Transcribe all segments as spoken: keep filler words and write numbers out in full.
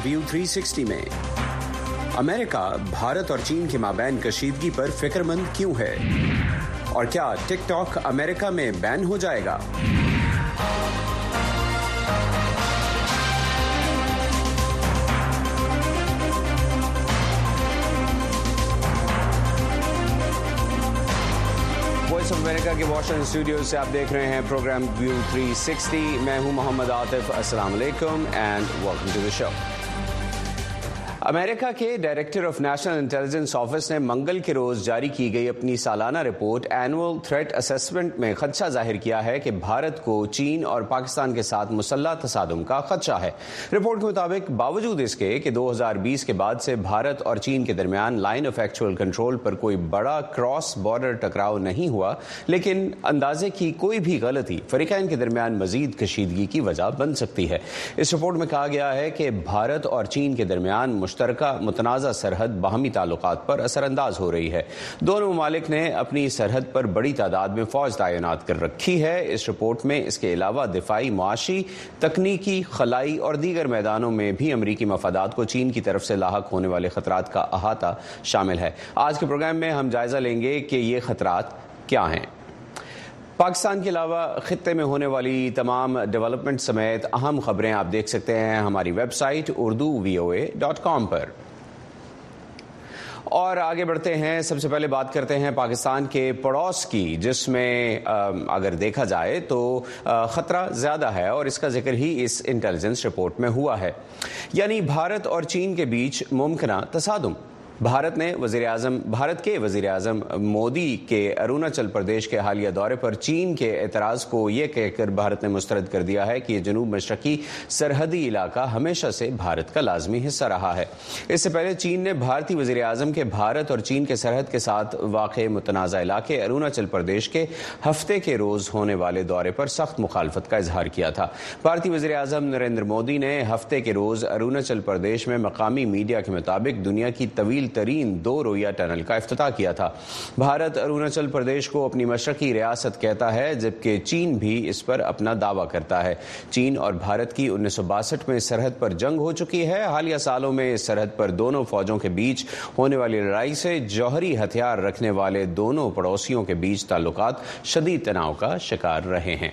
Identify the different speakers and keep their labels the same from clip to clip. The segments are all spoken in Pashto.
Speaker 1: ویو تھری سکسٹی میں امریکہ بھارت اور چین کے مابین کشیدگی پر فکر مند کیوں ہے، اور کیا ٹک ٹاک امریکہ میں بین ہو جائے گا؟ وائس آف امریکہ کے واشنگٹن اسٹوڈیو سے آپ دیکھ رہے ہیں پروگرام ویو تھری سکسٹی. میں ہوں محمد عاطف. السلام علیکم اینڈ ویلکم ٹو دی شو. امریکہ کے ڈائریکٹر آف نیشنل انٹیلیجنس آفس نے منگل کے روز جاری کی گئی اپنی سالانہ رپورٹ اینول تھریٹ اسسمنٹ میں خدشہ ظاہر کیا ہے کہ بھارت کو چین اور پاکستان کے ساتھ مسلح تصادم کا خدشہ ہے. رپورٹ کے مطابق باوجود اس کے کہ دو ہزار بیس کے بعد سے بھارت اور چین کے درمیان لائن آف ایکچوئل کنٹرول پر کوئی بڑا کراس بارڈر ٹکراؤ نہیں ہوا، لیکن اندازے کی کوئی بھی غلطی فریقین کے درمیان مزید کشیدگی کی وجہ بن سکتی ہے. اس رپورٹ میں کہا گیا ہے کہ بھارت اور چین کے درمیان مشترکہ متنازع سرحد باہمی تعلقات پر اثر انداز ہو رہی ہے. دونوں ممالک نے اپنی سرحد پر بڑی تعداد میں فوج تعینات کر رکھی ہے. اس رپورٹ میں اس کے علاوہ دفاعی، معاشی، تکنیکی، خلائی اور دیگر میدانوں میں بھی امریکی مفادات کو چین کی طرف سے لاحق ہونے والے خطرات کا احاطہ شامل ہے. آج کے پروگرام میں ہم جائزہ لیں گے کہ یہ خطرات کیا ہیں. پاکستان کے علاوہ خطے میں ہونے والی تمام ڈیولپمنٹ سمیت اہم خبریں آپ دیکھ سکتے ہیں ہماری ویب سائٹ اردو وی او اے ڈاٹ کام پر. اور آگے بڑھتے ہیں. سب سے پہلے بات کرتے ہیں پاکستان کے پڑوس کی، جس میں اگر دیکھا جائے تو خطرہ زیادہ ہے، اور اس کا ذکر ہی اس انٹیلیجنس رپورٹ میں ہوا ہے، یعنی بھارت اور چین کے بیچ ممکنہ تصادم. بھارت نے وزیر اعظم بھارت کے وزیر اعظم مودی کے اروناچل پردیش کے حالیہ دورے پر چین کے اعتراض کو یہ کہہ کر بھارت نے مسترد کر دیا ہے کہ یہ جنوب مشرقی سرحدی علاقہ ہمیشہ سے بھارت کا لازمی حصہ رہا ہے. اس سے پہلے چین نے بھارتی وزیر اعظم کے بھارت اور چین کے سرحد کے ساتھ واقع متنازع علاقے اروناچل پردیش کے ہفتے کے روز ہونے والے دورے پر سخت مخالفت کا اظہار کیا تھا. بھارتی وزیر اعظم نریندر مودی نے ہفتے کے روز اروناچل پردیش میں مقامی میڈیا کے مطابق دنیا کی طویل ترین دو رویہ ٹنل کا افتتاح کیا تھا. بھارت اروناچل پردیش کو اپنی مشرقی ریاست کہتا ہے، جبکہ چین بھی اس پر اپنا دعویٰ کرتا ہے. چین اور بھارت کی انیس سو باسٹھ میں سرحد پر جنگ ہو چکی ہے. حالیہ سالوں میں اس سرحد پر دونوں فوجوں کے بیچ ہونے والی لڑائی سے جوہری ہتھیار رکھنے والے دونوں پڑوسیوں کے بیچ تعلقات شدید تناؤ کا شکار رہے ہیں.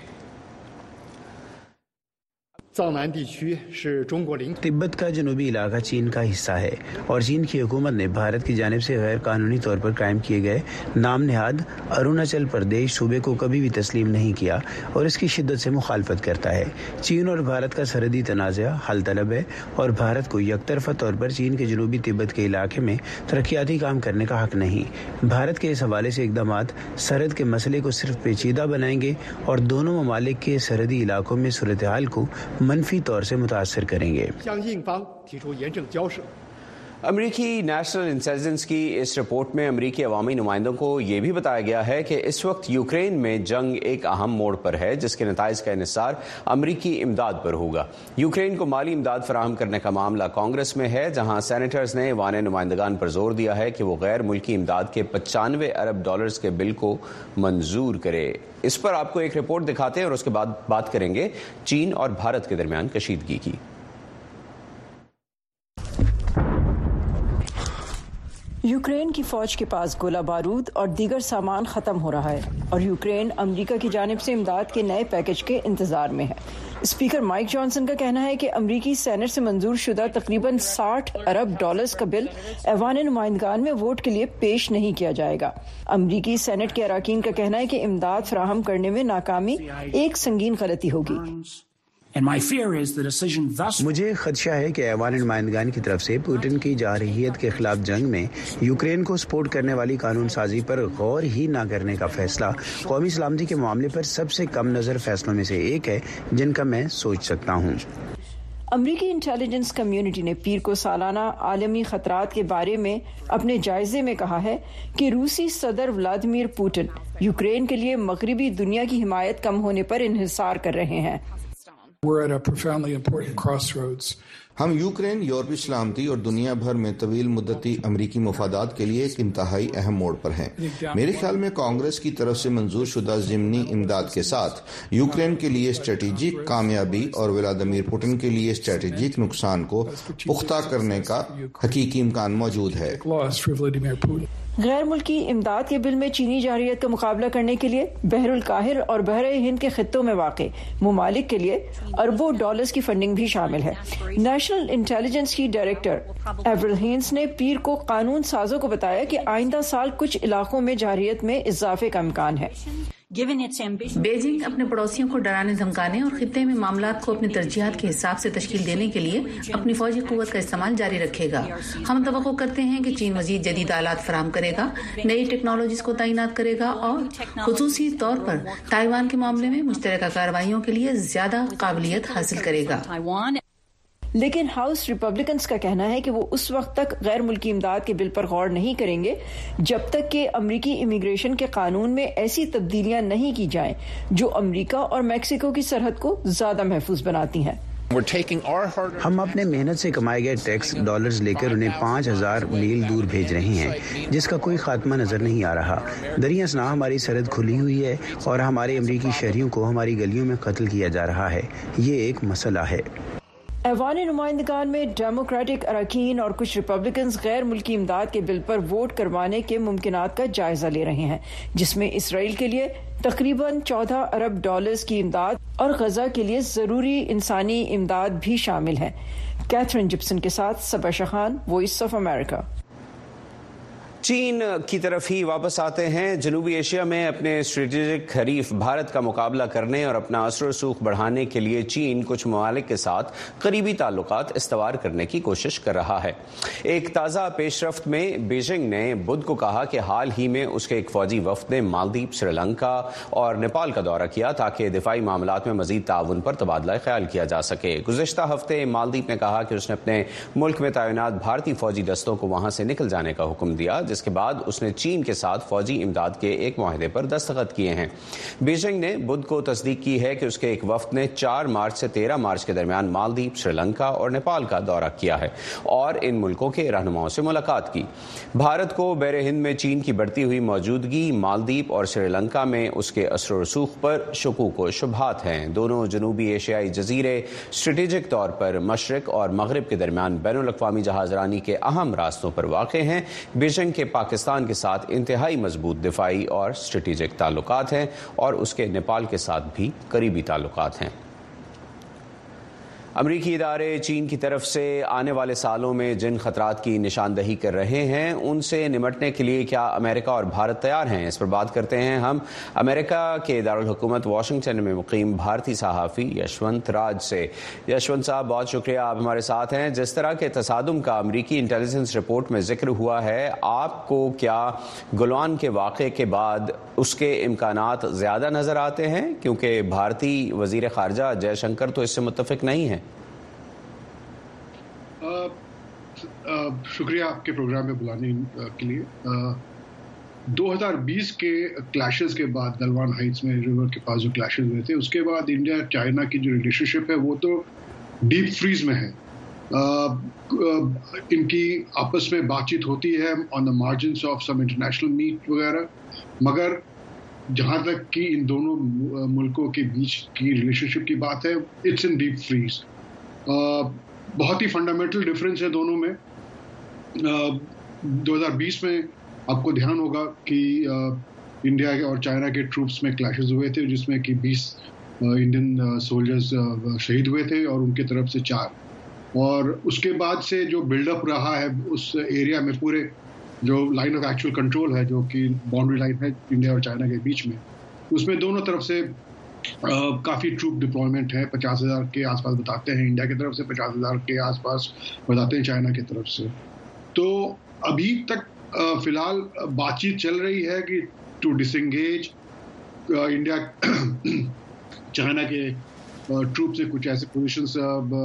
Speaker 2: تبت کا جنوبی علاقہ چین کا حصہ ہے، اور چین کی حکومت نے بھارت کی جانب سے غیر قانونی طور پر قائم کیے گئے نام نہاد اروناچل پردیش صوبے کو کبھی بھی تسلیم نہیں کیا اور اس کی شدت سے مخالفت کرتا ہے. چین اور بھارت کا سرحدی تنازع حل طلب ہے، اور بھارت کو یک طرفہ طور پر چین کے جنوبی تبت کے علاقے میں ترقیاتی کام کرنے کا حق نہیں. بھارت کے اس حوالے سے اقدامات سرحد کے مسئلے کو صرف پیچیدہ بنائیں گے اور دونوں ممالک کے سرحدی علاقوں میں صورتحال کو منفی طور سے متاثر کریں گے.
Speaker 1: امریکی نیشنل انٹیلیجنس کی اس رپورٹ میں امریکی عوامی نمائندوں کو یہ بھی بتایا گیا ہے کہ اس وقت یوکرین میں جنگ ایک اہم موڑ پر ہے، جس کے نتائج کا انحصار امریکی امداد پر ہوگا. یوکرین کو مالی امداد فراہم کرنے کا معاملہ کانگریس میں ہے، جہاں سینیٹرز نے ایوان نمائندگان پر زور دیا ہے کہ وہ غیر ملکی امداد کے پچانوے ارب ڈالرز کے بل کو منظور کرے. اس پر آپ کو ایک رپورٹ دکھاتے ہیں اور اس کے بعد بات کریں گے چین اور بھارت کے درمیان کشیدگی کی.
Speaker 3: یوکرین کی فوج کے پاس گولہ بارود اور دیگر سامان ختم ہو رہا ہے، اور یوکرین امریکہ کی جانب سے امداد کے نئے پیکج کے انتظار میں ہے. اسپیکر مائک جانسن کا کہنا ہے کہ امریکی سینٹ سے منظور شدہ تقریباً ساٹھ ارب ڈالرز کا بل ایوان نمائندگان میں ووٹ کے لیے پیش نہیں کیا جائے گا. امریکی سینٹ کے اراکین کا کہنا ہے کہ امداد فراہم کرنے میں ناکامی ایک سنگین غلطی ہوگی.
Speaker 2: مجھے خدشہ ہے کہ ایوان نمائندگان کی طرف سے پوٹن کی جارحیت کے خلاف جنگ میں یوکرین کو سپورٹ کرنے والی قانون سازی پر غور ہی نہ کرنے کا فیصلہ قومی سلامتی کے معاملے پر سب سے کم نظر فیصلوں میں سے ایک ہے جن کا میں سوچ سکتا ہوں.
Speaker 3: امریکی انٹیلیجنس کمیونٹی نے پیر کو سالانہ عالمی خطرات کے بارے میں اپنے جائزے میں کہا ہے کہ روسی صدر ولادیمیر پوٹن یوکرین کے لیے مغربی دنیا کی حمایت کم ہونے پر انحصار کر رہے ہیں.
Speaker 4: We're at a profoundly important crossroads. ہم یوکرین، یورپی سلامتی اور دنیا بھر میں طویل مدتی امریکی مفادات کے لیے ایک انتہائی اہم موڑ پر ہیں۔ میرے خیال میں کانگریس کی طرف سے منظور شدہ ضمنی امداد کے ساتھ یوکرین کے لیے اسٹریٹجک کامیابی اور ولادیمیر پوٹن کے لیے اسٹریٹجک نقصان کو پختہ کرنے کا حقیقی امکان موجود ہے۔
Speaker 3: غیر ملکی امداد کے بل میں چینی جارحیت کا مقابلہ کرنے کے لیے بحر الکاہل اور بحر ہند کے خطوں میں واقع ممالک کے لیے اربوں ڈالرز کی فنڈنگ بھی شامل ہے۔ نیشنل انٹیلیجنس کی ڈائریکٹر ایورل ہینس نے پیر کو قانون سازوں کو بتایا کہ آئندہ سال کچھ علاقوں میں جارحیت میں اضافے کا امکان ہے۔
Speaker 5: بیجنگ اپنے پڑوسیوں کو ڈرانے دھمکانے اور خطے میں معاملات کو اپنی ترجیحات کے حساب سے تشکیل دینے کے لیے اپنی فوجی قوت کا استعمال جاری رکھے گا۔ ہم توقع کرتے ہیں کہ چین مزید جدید آلات فراہم کرے گا، نئی ٹیکنالوجیز کو تعینات کرے گا اور خصوصی طور پر تائیوان کے معاملے میں مشترکہ کارروائیوں کے لیے زیادہ قابلیت حاصل کرے گا۔
Speaker 3: لیکن ہاؤس ریپبلکنز کا کہنا ہے کہ وہ اس وقت تک غیر ملکی امداد کے بل پر غور نہیں کریں گے جب تک کہ امریکی امیگریشن کے قانون میں ایسی تبدیلیاں نہیں کی جائیں جو امریکہ اور میکسیکو کی سرحد کو زیادہ محفوظ بناتی ہیں۔
Speaker 2: ہم اپنے محنت سے کمائے گئے ٹیکس ڈالرز لے کر انہیں پانچ ہزار میل دور بھیج رہے ہیں جس کا کوئی خاتمہ نظر نہیں آ رہا۔ دریں اثنا ہماری سرحد کھلی ہوئی ہے اور ہمارے امریکی شہریوں کو ہماری گلیوں میں قتل کیا جا رہا ہے۔ یہ ایک مسئلہ ہے۔
Speaker 3: ایوان نمائندگان میں ڈیموکریٹک اراکین اور کچھ ریپبلکنز غیر ملکی امداد کے بل پر ووٹ کروانے کے ممکنات کا جائزہ لے رہے ہیں، جس میں اسرائیل کے لیے تقریباً چودہ ارب ڈالرز کی امداد اور غزہ کے لیے ضروری انسانی امداد بھی شامل ہے۔ کیتھرین جپسن کے ساتھ صبا شخان، وائس آف امریکہ۔
Speaker 1: چین کی طرف ہی واپس آتے ہیں۔ جنوبی ایشیا میں اپنے اسٹریٹجک حریف بھارت کا مقابلہ کرنے اور اپنا اثر و رسوخ بڑھانے کے لیے چین کچھ ممالک کے ساتھ قریبی تعلقات استوار کرنے کی کوشش کر رہا ہے۔ ایک تازہ پیش رفت میں بیجنگ نے بدھ کو کہا کہ حال ہی میں اس کے ایک فوجی وفد نے مالدیپ، سری لنکا اور نیپال کا دورہ کیا تاکہ دفاعی معاملات میں مزید تعاون پر تبادلہ خیال کیا جا سکے۔ گزشتہ ہفتے مالدیپ نے کہا کہ اس نے اپنے ملک میں تعینات بھارتی فوجی دستوں کو وہاں سے نکل جانے کا حکم دیا، جس کے بعد اس نے چین کے ساتھ فوجی امداد کے ایک معاہدے پر دستخط کیے ہیں۔ بیجنگ نے بدھ کو تصدیق کی ہے کہ اس کے ایک وفد نے چار مارچ سے تیرہ مارچ کے درمیان مالدیپ، سری لنکا اور نیپال کا دورہ کیا ہے اور ان ملکوں کے رہنماؤں سے ملاقات کی۔ بھارت کو بحر ہند میں چین کی بڑھتی ہوئی موجودگی، مالدیپ اور سری لنکا میں اس کے اثر و رسوخ پر شکوک و شبہات ہیں۔ دونوں جنوبی ایشیائی جزیرے اسٹریٹجک طور پر مشرق اور مغرب کے درمیان بین الاقوامی جہاز رانی کے اہم راستوں پر واقع ہیں۔ بیجنگ کے پاکستان کے ساتھ انتہائی مضبوط دفاعی اور اسٹریٹجک تعلقات ہیں اور اس کے نیپال کے ساتھ بھی قریبی تعلقات ہیں۔ امریکی ادارے چین کی طرف سے آنے والے سالوں میں جن خطرات کی نشاندہی کر رہے ہیں ان سے نمٹنے کے لیے کیا امریکہ اور بھارت تیار ہیں؟ اس پر بات کرتے ہیں ہم امریکہ کے دارالحکومت واشنگٹن میں مقیم بھارتی صحافی یشونت راج سے۔ یشونت صاحب، بہت شکریہ، آپ ہمارے ساتھ ہیں۔ جس طرح کے تصادم کا امریکی انٹیلیجنس رپورٹ میں ذکر ہوا ہے، آپ کو کیا گلوان کے واقعے کے بعد اس کے امکانات زیادہ نظر آتے ہیں؟ کیونکہ بھارتی وزیر خارجہ جے شنکر تو اس سے متفق نہیں ہیں۔
Speaker 6: شکریہ آپ کے پروگرام میں بلانے کے لیے۔ دو ہزار بیس کے کلیشز کے بعد گلوان ہائٹس میں ریور کے پاس جو کلیشز ہوئے تھے، اس کے بعد انڈیا چائنا کی جو ریلیشن شپ ہے وہ تو ڈیپ فریز میں ہے۔ ان کی آپس میں بات چیت ہوتی ہے آن دا مارجنس آف سم انٹرنیشنل میٹ وغیرہ، مگر جہاں تک کہ ان دونوں ملکوں کے بیچ کی ریلیشن شپ کی بات ہے، اٹس ان ڈیپ فریز۔ بہت ہی فنڈامنٹل ڈفرینس ہے دونوں میں۔ دو ہزار بیس میں آپ کو دھیان ہوگا کہ انڈیا اور چائنا کے ٹروپس میں کلیشز ہوئے تھے، جس میں کہ بیس انڈین سولجرز شہید ہوئے تھے اور ان کی طرف سے چار، اور اس کے بعد سے جو بلڈ اپ رہا ہے اس ایریا میں، پورے جو لائن آف ایکچوئل کنٹرول ہے جو کہ باؤنڈری لائن ہے انڈیا اور چائنا کے بیچ میں، اس میں دونوں طرف سے کافی ٹروپ ڈپلائمنٹ ہے۔ پچاس ہزار کے آس پاس بتاتے ہیں انڈیا کی طرف سے، پچاس ہزار کے آس پاس بتاتے ہیں چائنا کی طرف سے۔ تو ابھی تک فی الحال بات چیت چل رہی ہے کہ ٹو ڈس انگیج انڈیا چائنا کے ٹروپ سے کچھ ایسے پوزیشنس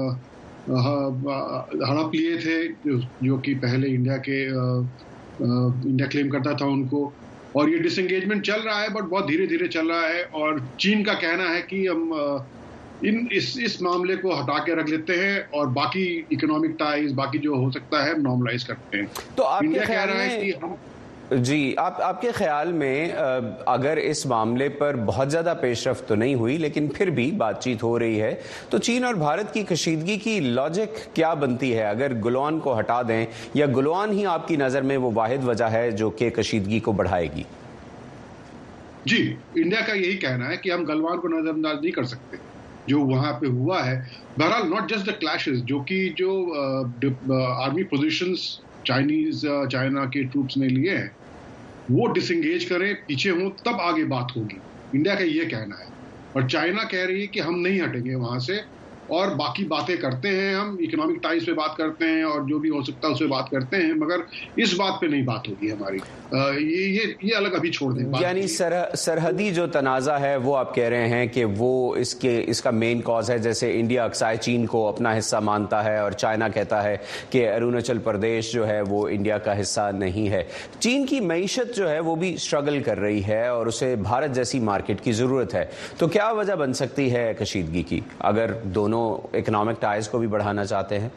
Speaker 6: ہڑپ لیے تھے جو کہ پہلے انڈیا کے انڈیا کلیم کرتا تھا ان کو، اور یہ ڈس انگیجمنٹ چل رہا ہے بٹ بہت دھیرے دھیرے چل رہا ہے۔ اور چین کا کہنا ہے کہ ہم ان اس اس معاملے کو ہٹا کے رکھ لیتے ہیں اور باقی اکنامک ٹائز باقی جو ہو سکتا ہے نارملائز کرتے ہیں.
Speaker 1: تو آپ
Speaker 6: انڈیا
Speaker 1: کے
Speaker 6: کہہ
Speaker 1: خیال
Speaker 6: رہا ہے
Speaker 1: میں
Speaker 6: کہ ہم
Speaker 1: جی آپ آپ کے خیال میں اگر اس معاملے پر بہت زیادہ پیش رفت تو نہیں ہوئی لیکن پھر بھی بات چیت ہو رہی ہے تو چین اور بھارت کی کشیدگی کی لاجک کیا بنتی ہے؟ اگر گلوان کو ہٹا دیں یا گلوان ہی آپ کی نظر میں وہ واحد وجہ ہے جو کہ کشیدگی کو بڑھائے گی؟
Speaker 6: جی انڈیا کا یہی کہنا ہے کہ ہم گلوان کو نظر انداز نہیں کر سکتے جو وہاں پہ ہوا ہے. بہرحال ناٹ جسٹ دا کلیشز جو کہ جو آرمی پوزیشنز چائنیز چائنا کے ٹروپس نے لیے ہیں وہ ڈس انگیج کریں پیچھے ہوں تب آگے بات ہوگی. انڈیا کا یہ کہنا ہے اور چائنا کہہ رہی ہے کہ ہم نہیں ہٹیں گے وہاں سے اور باقی باتیں کرتے ہیں ہم اکنامک ٹائز پہ بات کرتے ہیں اور جو بھی ہو سکتا ہے اس پہ بات کرتے ہیں مگر اس بات پہ نہیں بات ہوگی ہماری. یہ یہ الگ ابھی چھوڑ دیں.
Speaker 1: یعنی سرحدی جو تنازع ہے وہ آپ کہہ رہے ہیں کہ وہ اس کے اس کا مین کاز ہے. جیسے انڈیا اکسائے چین کو اپنا حصہ مانتا ہے اور چائنا کہتا ہے کہ اروناچل پردیش جو ہے وہ انڈیا کا حصہ نہیں ہے. چین کی معیشت جو ہے وہ بھی اسٹرگل کر رہی ہے اور اسے بھارت جیسی مارکیٹ کی ضرورت ہے. تو کیا وجہ بن سکتی ہے کشیدگی کی اگر دونوں اکنامک ٹائز کو بھی بڑھانا چاہتے ہیں؟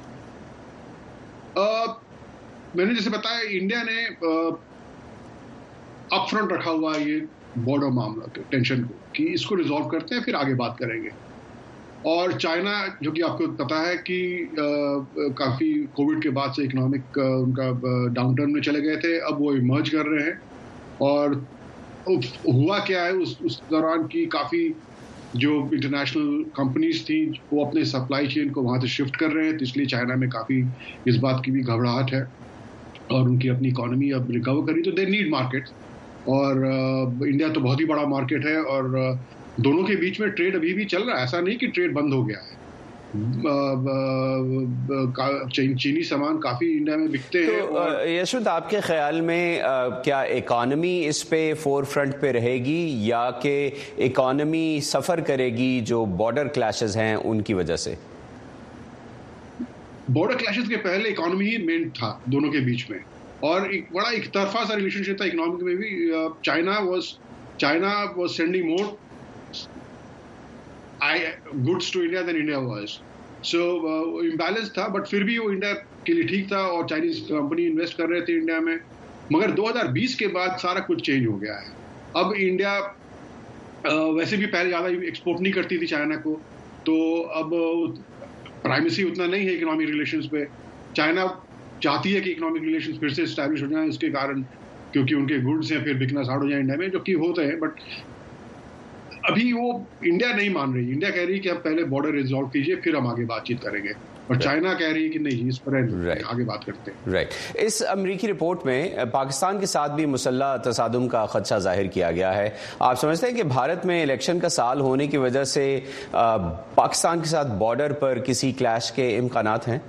Speaker 6: میں نے جیسے بتایا انڈیا نے اپ فرنٹ رکھا ہوا یہ بارڈر معاملہ ٹینشن کو کہ اس کو ریزالو کرتے ہیں پھر آگے بات کریں گے. اور چائنا جو کہ آپ کو پتا ہے کہ کافی کووڈ کے بعد سے اکنامک ان کا ڈاؤن ٹرن میں چلے گئے تھے اب وہ ایمرج کر رہے ہیں. اور ہوا کیا ہے اس اس دوران کی کافی جو انٹرنیشنل کمپنیز تھیں وہ اپنے سپلائی چین کو وہاں سے شفٹ کر رہے ہیں تو اس لیے چائنا میں کافی اس بات کی بھی گھبراہٹ ہے اور ان کی اپنی اکانومی اب ریکور کری تو دے نیڈ مارکیٹ. اور انڈیا تو بہت ہی بڑا مارکیٹ ہے اور دونوں کے بیچ میں ٹریڈ ابھی بھی چل رہا ہے. ایسا نہیں کہ ٹریڈ بند ہو گیا ہے. چینی سامان کافی انڈیا میں بکتے ہیں.
Speaker 1: تو یشونت آپ کے خیال میں کیا اکانومی اس پہ فور فرنٹ پہ رہے گی یا کہ اکانومی سفر کرے گی جو بارڈر کلیشز ہیں ان کی وجہ سے؟
Speaker 6: بارڈر کلیشز کے پہلے اکانومی ہی مین تھا دونوں کے بیچ میں اور ایک بڑا ایک طرفہ سا ریلیشن شپ تھا اکنامک میں بھی. چائنا واز چائنا واز سینڈنگ مور گڈس ٹو انڈیا دین انڈیا واز. سو امبیلنس تھا بٹ پھر بھی وہ انڈیا کے لیے ٹھیک تھا اور چائنیز کمپنی انویسٹ کر رہے تھے انڈیا میں. مگر دو ہزار بیس کے بعد سارا کچھ چینج ہو گیا ہے. اب انڈیا ویسے بھی پہلے زیادہ ایکسپورٹ نہیں کرتی تھی چائنا کو تو اب پرائمیسی اتنا نہیں ہے اکنامک ریلیشنز پہ. چائنا چاہتی ہے کہ اکنامک ریلیشنز پھر سے اسٹیبلش ہو جائیں اس کے کارن کیونکہ ان کے گڈس ہیں پھر بکنا اسٹارٹ ہو جائیں انڈیا میں جو کہ ہوتے ہیں. بٹ ابھی وہ انڈیا نہیں مان رہی. انڈیا کہہ رہی ہے کہ آپ پہلے بارڈر ریزالو کیجئے پھر ہم آگے بات چیت کریں گے اور چائنا کہہ رہی ہے کہ نہیں اس پر آگے بات کرتے ہیں.
Speaker 1: رائٹ. اس امریکی رپورٹ میں پاکستان کے ساتھ بھی مسلح تصادم کا خدشہ ظاہر کیا گیا ہے. آپ سمجھتے ہیں کہ بھارت میں الیکشن کا سال ہونے کی وجہ سے پاکستان کے ساتھ بارڈر پر کسی کلیش کے امکانات ہیں؟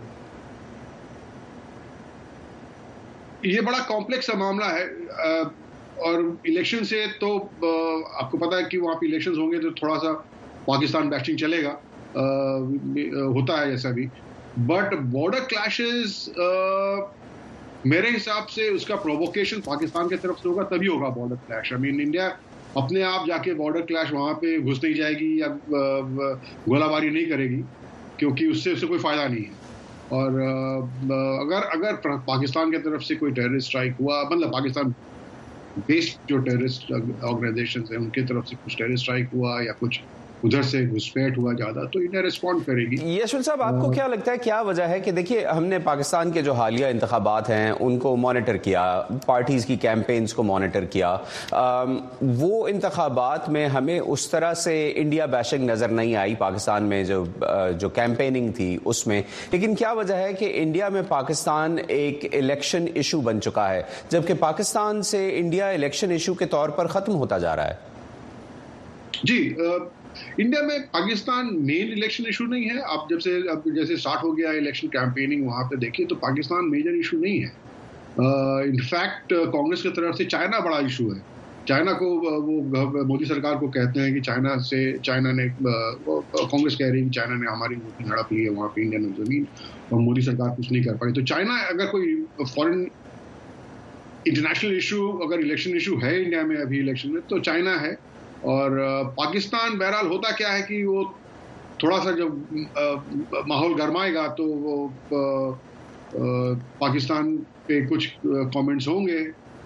Speaker 6: یہ بڑا کمپلیکس معاملہ ہے اور الیکشن سے تو آپ کو پتا ہے کہ وہاں پہ الیکشنز ہوں گے تو تھوڑا سا پاکستان بیسٹنگ چلے گا ہوتا ہے جیسا بھی. بٹ بارڈر کلیشز میرے حساب سے اس کا پرووکیشن پاکستان کی طرف سے ہوگا تبھی ہوگا بارڈر کلیش. آئی مین انڈیا اپنے آپ جا کے بارڈر کلیش وہاں پہ گھس نہیں جائے گی یا گولہ باری نہیں کرے گی کیونکہ اس سے اس سے کوئی فائدہ نہیں ہے. اور اگر اگر پاکستان کی طرف سے کوئی ٹیررسٹ اسٹرائک ہوا مطلب پاکستان بیسڈ جو ٹیررسٹ آرگنائزیشنز ہیں ان کی طرف سے کچھ ٹیررسٹ اسٹرائک ہوا یا کچھ ادھر سے گھسپیٹ ہوا زیادہ تو انڈیا ریسپونڈ کرے گی.
Speaker 1: یشونت صاحب آپ کو کیا لگتا ہے کیا وجہ ہے کہ دیکھیے ہم نے پاکستان کے جو حالیہ انتخابات ہیں ان کو مانیٹر کیا پارٹیز کی کیمپینز کو مانیٹر کیا وہ انتخابات میں ہمیں اس طرح سے انڈیا بیشنگ نظر نہیں آئی پاکستان میں جو جو کیمپیننگ تھی اس میں. لیکن کیا وجہ ہے کہ انڈیا میں پاکستان ایک الیکشن ایشو بن چکا ہے جبکہ پاکستان سے انڈیا الیکشن ایشو کے طور پر ختم ہوتا جا رہا ہے؟
Speaker 6: جی انڈیا میں پاکستان مین الیکشن ایشو نہیں ہے. آپ جب سے اب جیسے اسٹارٹ ہو گیا الیکشن کیمپیننگ وہاں پہ دیکھیے تو پاکستان میجر ایشو نہیں ہے. انفیکٹ کانگریس کی طرف سے چائنا بڑا ایشو ہے. چائنا کو وہ مودی سرکار کو کہتے ہیں کہ چائنا سے چائنا نے کانگریس کہہ رہی ہے کہ چائنا نے ہماری ہڑپ لی ہے وہاں پہ انڈین زمین اور مودی سرکار کچھ نہیں کر پائی. تو چائنا اگر کوئی فورن انٹرنیشنل ایشو اگر الیکشن ایشو ہے انڈیا میں ابھی الیکشن میں تو چائنا ہے. اور پاکستان بہرحال ہوتا کیا ہے کہ وہ تھوڑا سا جب ماحول گرمائے گا تو وہ پاکستان پہ کچھ کامنٹس ہوں گے،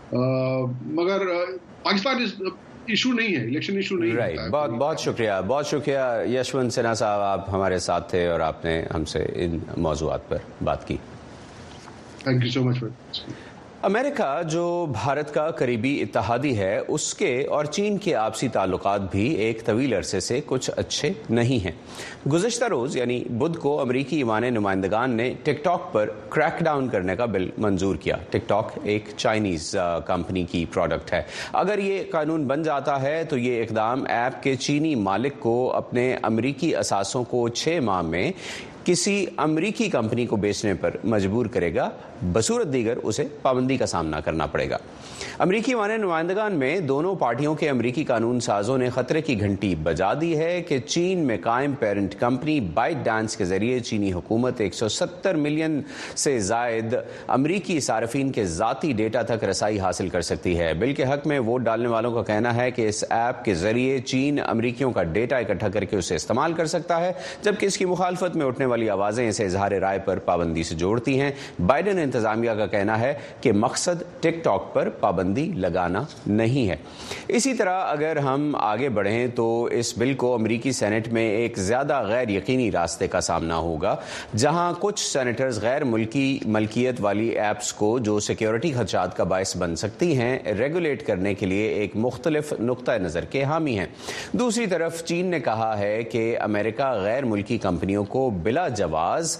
Speaker 6: مگر پاکستان ایشو نہیں ہے، الیکشن ایشو نہیں ہے.
Speaker 1: بہت بہت شکریہ بہت شکریہ یشونت سنہا صاحب، آپ ہمارے ساتھ تھے اور آپ نے ہم سے ان موضوعات پر بات کی.
Speaker 6: تھینک یو سو مچ.
Speaker 1: امریکہ جو بھارت کا قریبی اتحادی ہے، اس کے اور چین کے آپسی تعلقات بھی ایک طویل عرصے سے کچھ اچھے نہیں ہیں. گزشتہ روز یعنی بدھ کو امریکی ایوان نمائندگان نے ٹک ٹاک پر کریک ڈاؤن کرنے کا بل منظور کیا. ٹک ٹاک ایک چائنیز کمپنی کی پروڈکٹ ہے. اگر یہ قانون بن جاتا ہے تو یہ اقدام ایپ کے چینی مالک کو اپنے امریکی اثاثوں کو چھ ماہ میں کسی امریکی کمپنی کو بیچنے پر مجبور کرے گا، بصورت دیگر اسے پابندی کا سامنا کرنا پڑے گا. امریکی ایوان نمائندگان میں دونوں پارٹیوں کے امریکی قانون سازوں نے خطرے کی گھنٹی بجا دی ہے کہ چین میں قائم پیرنٹ کمپنی بائٹ ڈانس کے ذریعے چینی حکومت ایک سو ستر ملین سے زائد امریکی صارفین کے ذاتی ڈیٹا تک رسائی حاصل کر سکتی ہے. بل کے حق میں ووٹ ڈالنے والوں کا کہنا ہے کہ اس ایپ کے ذریعے چین امریکیوں کا ڈیٹا اکٹھا کر کے اسے استعمال کر سکتا ہے، جبکہ اس کی مخالفت میں اٹھنے والی آوازیں اسے اظہار رائے پر پابندی سے جوڑتی ہیں. بائیڈن انتظامیہ کا کہنا ہے کہ مقصد ٹک ٹاک پر پابندی لگانا نہیں ہے. اسی طرح اگر ہم آگے بڑھیں تو اس بل کو امریکی سینٹ میں ایک زیادہ غیر یقینی راستے کا سامنا ہوگا، جہاں کچھ سینیٹرز غیر ملکی ملکیت والی ایپس کو جو سیکیورٹی خدشات کا باعث بن سکتی ہیں ریگولیٹ کرنے کے لیے ایک مختلف نقطہ نظر کے حامی ہیں. دوسری طرف چین نے کہا ہے کہ امریکہ غیر ملکی کمپنیوں کو بلا جواز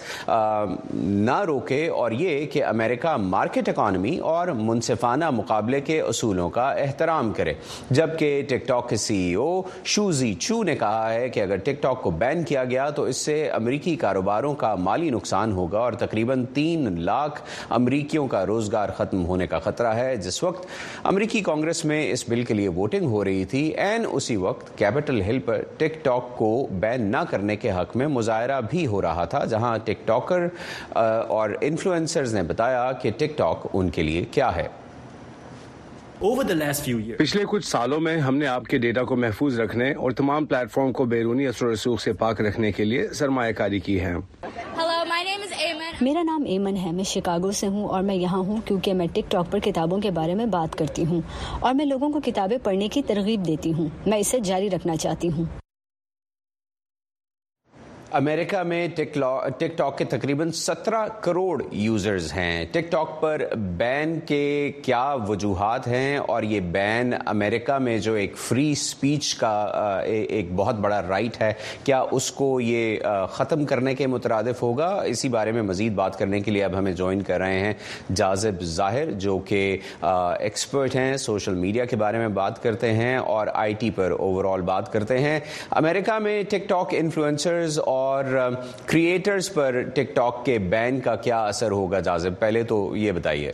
Speaker 1: نہ روکے، اور یہ کہ امریکہ مارکیٹ اکانومی اور منصفانہ مقابلے کے اصولوں کا احترام کرے. جبکہ ٹک ٹاک کے سی ای او شو زی چو نے کہا ہے کہ اگر ٹک ٹاک کو بین کیا گیا تو اس سے امریکی کاروباروں کا مالی نقصان ہوگا اور تقریباً تین لاکھ امریکیوں کا روزگار ختم ہونے کا خطرہ ہے. جس وقت امریکی کانگریس میں اس بل کے لیے ووٹنگ ہو رہی تھی، عین اسی وقت کیپٹل ہل پر ٹک ٹاک کو بین نہ کرنے کے حق میں مظاہرہ بھی ہو رہا تھا، جہاں ٹک ٹاکر اور انفلوئنسرز نے بتایا کہ ٹک ٹاک ان کے لیے کیا ہے.
Speaker 7: پچھلے کچھ سالوں میں ہم نے آپ کے ڈیٹا کو محفوظ رکھنے اور تمام پلیٹ فارم کو بیرونی اثر و رسوخ سے پاک رکھنے کے لیے سرمایہ کاری کی ہے.
Speaker 8: میرا نام ایمن ہے، میں شکاگو سے ہوں اور میں یہاں ہوں کیونکہ میں ٹک ٹاک پر کتابوں کے بارے میں بات کرتی ہوں اور میں لوگوں کو کتابیں پڑھنے کی ترغیب دیتی ہوں. میں اسے جاری رکھنا چاہتی ہوں.
Speaker 1: امریکہ میں ٹک ٹاک کے تقریباً سترہ کروڑ یوزرز ہیں. ٹک ٹاک پر بین کے کیا وجوہات ہیں، اور یہ بین امریکہ میں جو ایک فری سپیچ کا ایک بہت بڑا رائٹ ہے، کیا اس کو یہ ختم کرنے کے مترادف ہوگا؟ اسی بارے میں مزید بات کرنے کے لیے اب ہمیں جوائن کر رہے ہیں جاذب ظاہر، جو کہ ایکسپرٹ ہیں، سوشل میڈیا کے بارے میں بات کرتے ہیں اور آئی ٹی پر اوور آل بات کرتے ہیں. امریکہ میں ٹک ٹاک انفلوئنسرز اور اور کریئٹرز پر ٹک ٹاک کے بین کا کیا اثر ہوگا؟ جاذب، پہلے تو یہ بتائیے.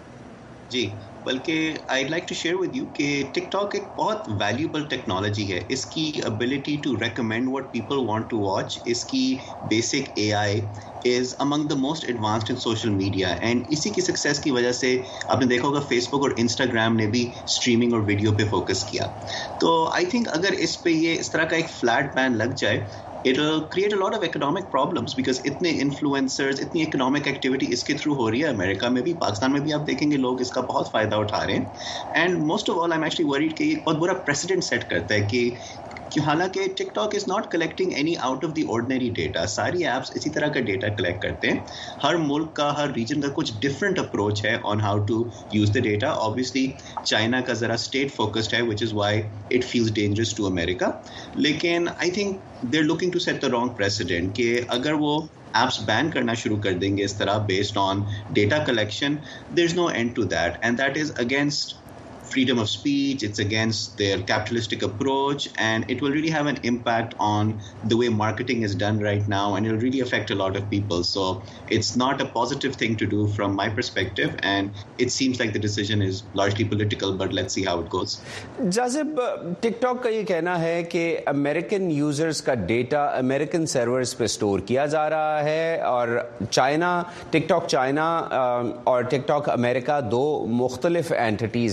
Speaker 9: جی، بلکہ آئی لائک ٹو شیئر ود یو کہ ٹک ٹاک ایک بہت ویلیوبل ٹیکنالوجی ہے. اس کی ابیلٹی ٹو ریکمینڈ واٹ پیپل وانٹ ٹو واچ، اس کی بیسک اے آئی is among the most advanced in social media, and اسی کی سکسیس کی وجہ سے آپ نے دیکھا ہوگا فیس بک اور انسٹاگرام نے بھی اسٹریمنگ اور ویڈیو پہ فوکس کیا. تو آئی تھنک اگر اس پہ یہ اس طرح کا ایک فلیٹ بین لگ جائے، it will create a lot of economic problems because اتنے انفلوئنسرز، اتنی اکنامک ایکٹیویٹی اس کے تھرو ہو رہی ہے. امریکہ میں بھی، پاکستان میں بھی آپ دیکھیں گے لوگ اس کا بہت فائدہ اٹھا رہے ہیں. اینڈ موسٹ آف آل آئی ایم ایکچولی ورڈ کہ یہ بہت برا پریسیڈنٹ سیٹ کرتا ہے کہ کہ حالانکہ ٹک ٹاک از ناٹ کلیکٹنگ اینی آؤٹ آف دی آرڈنری ڈیٹا. ساری ایپس اسی طرح کا ڈیٹا کلیکٹ کرتے ہیں. ہر ملک کا، ہر ریجن کا کچھ ڈفرینٹ اپروچ ہے آن ہاؤ ٹو یوز دا ڈیٹا. آبویسلی چائنا کا ذرا اسٹیٹ فوکسڈ ہے وچ از وائی اٹ فیلز ڈینجرس ٹو امیریکا. لیکن آئی تھنک دے آر لوکنگ ٹو سیٹ دا رانگ پریسیڈنٹ کہ اگر وہ ایپس بین کرنا شروع کر دیں گے اس طرح بیسڈ آن ڈیٹا کلیکشن، دیر از نو اینڈ ٹو دیٹ، اینڈ دیٹ از اگینسٹ freedom of speech, it's against their capitalistic approach, and it will really have an impact on the way marketing is done right now, and it will really affect a lot of people. So it's not a positive thing to do from my perspective, and it seems like the decision is largely political, but let's see how it goes.
Speaker 1: جاذب، ٹک ٹاک کا یہ کہنا ہے کہ امریکن یوزرز کا ڈیٹا امریکن سرورز پہ اسٹور کیا جا رہا ہے، اور چائنا، ٹک ٹاک چائنا اور ٹک ٹاک امریکہ دو مختلف اینٹیز ہیں. ٹک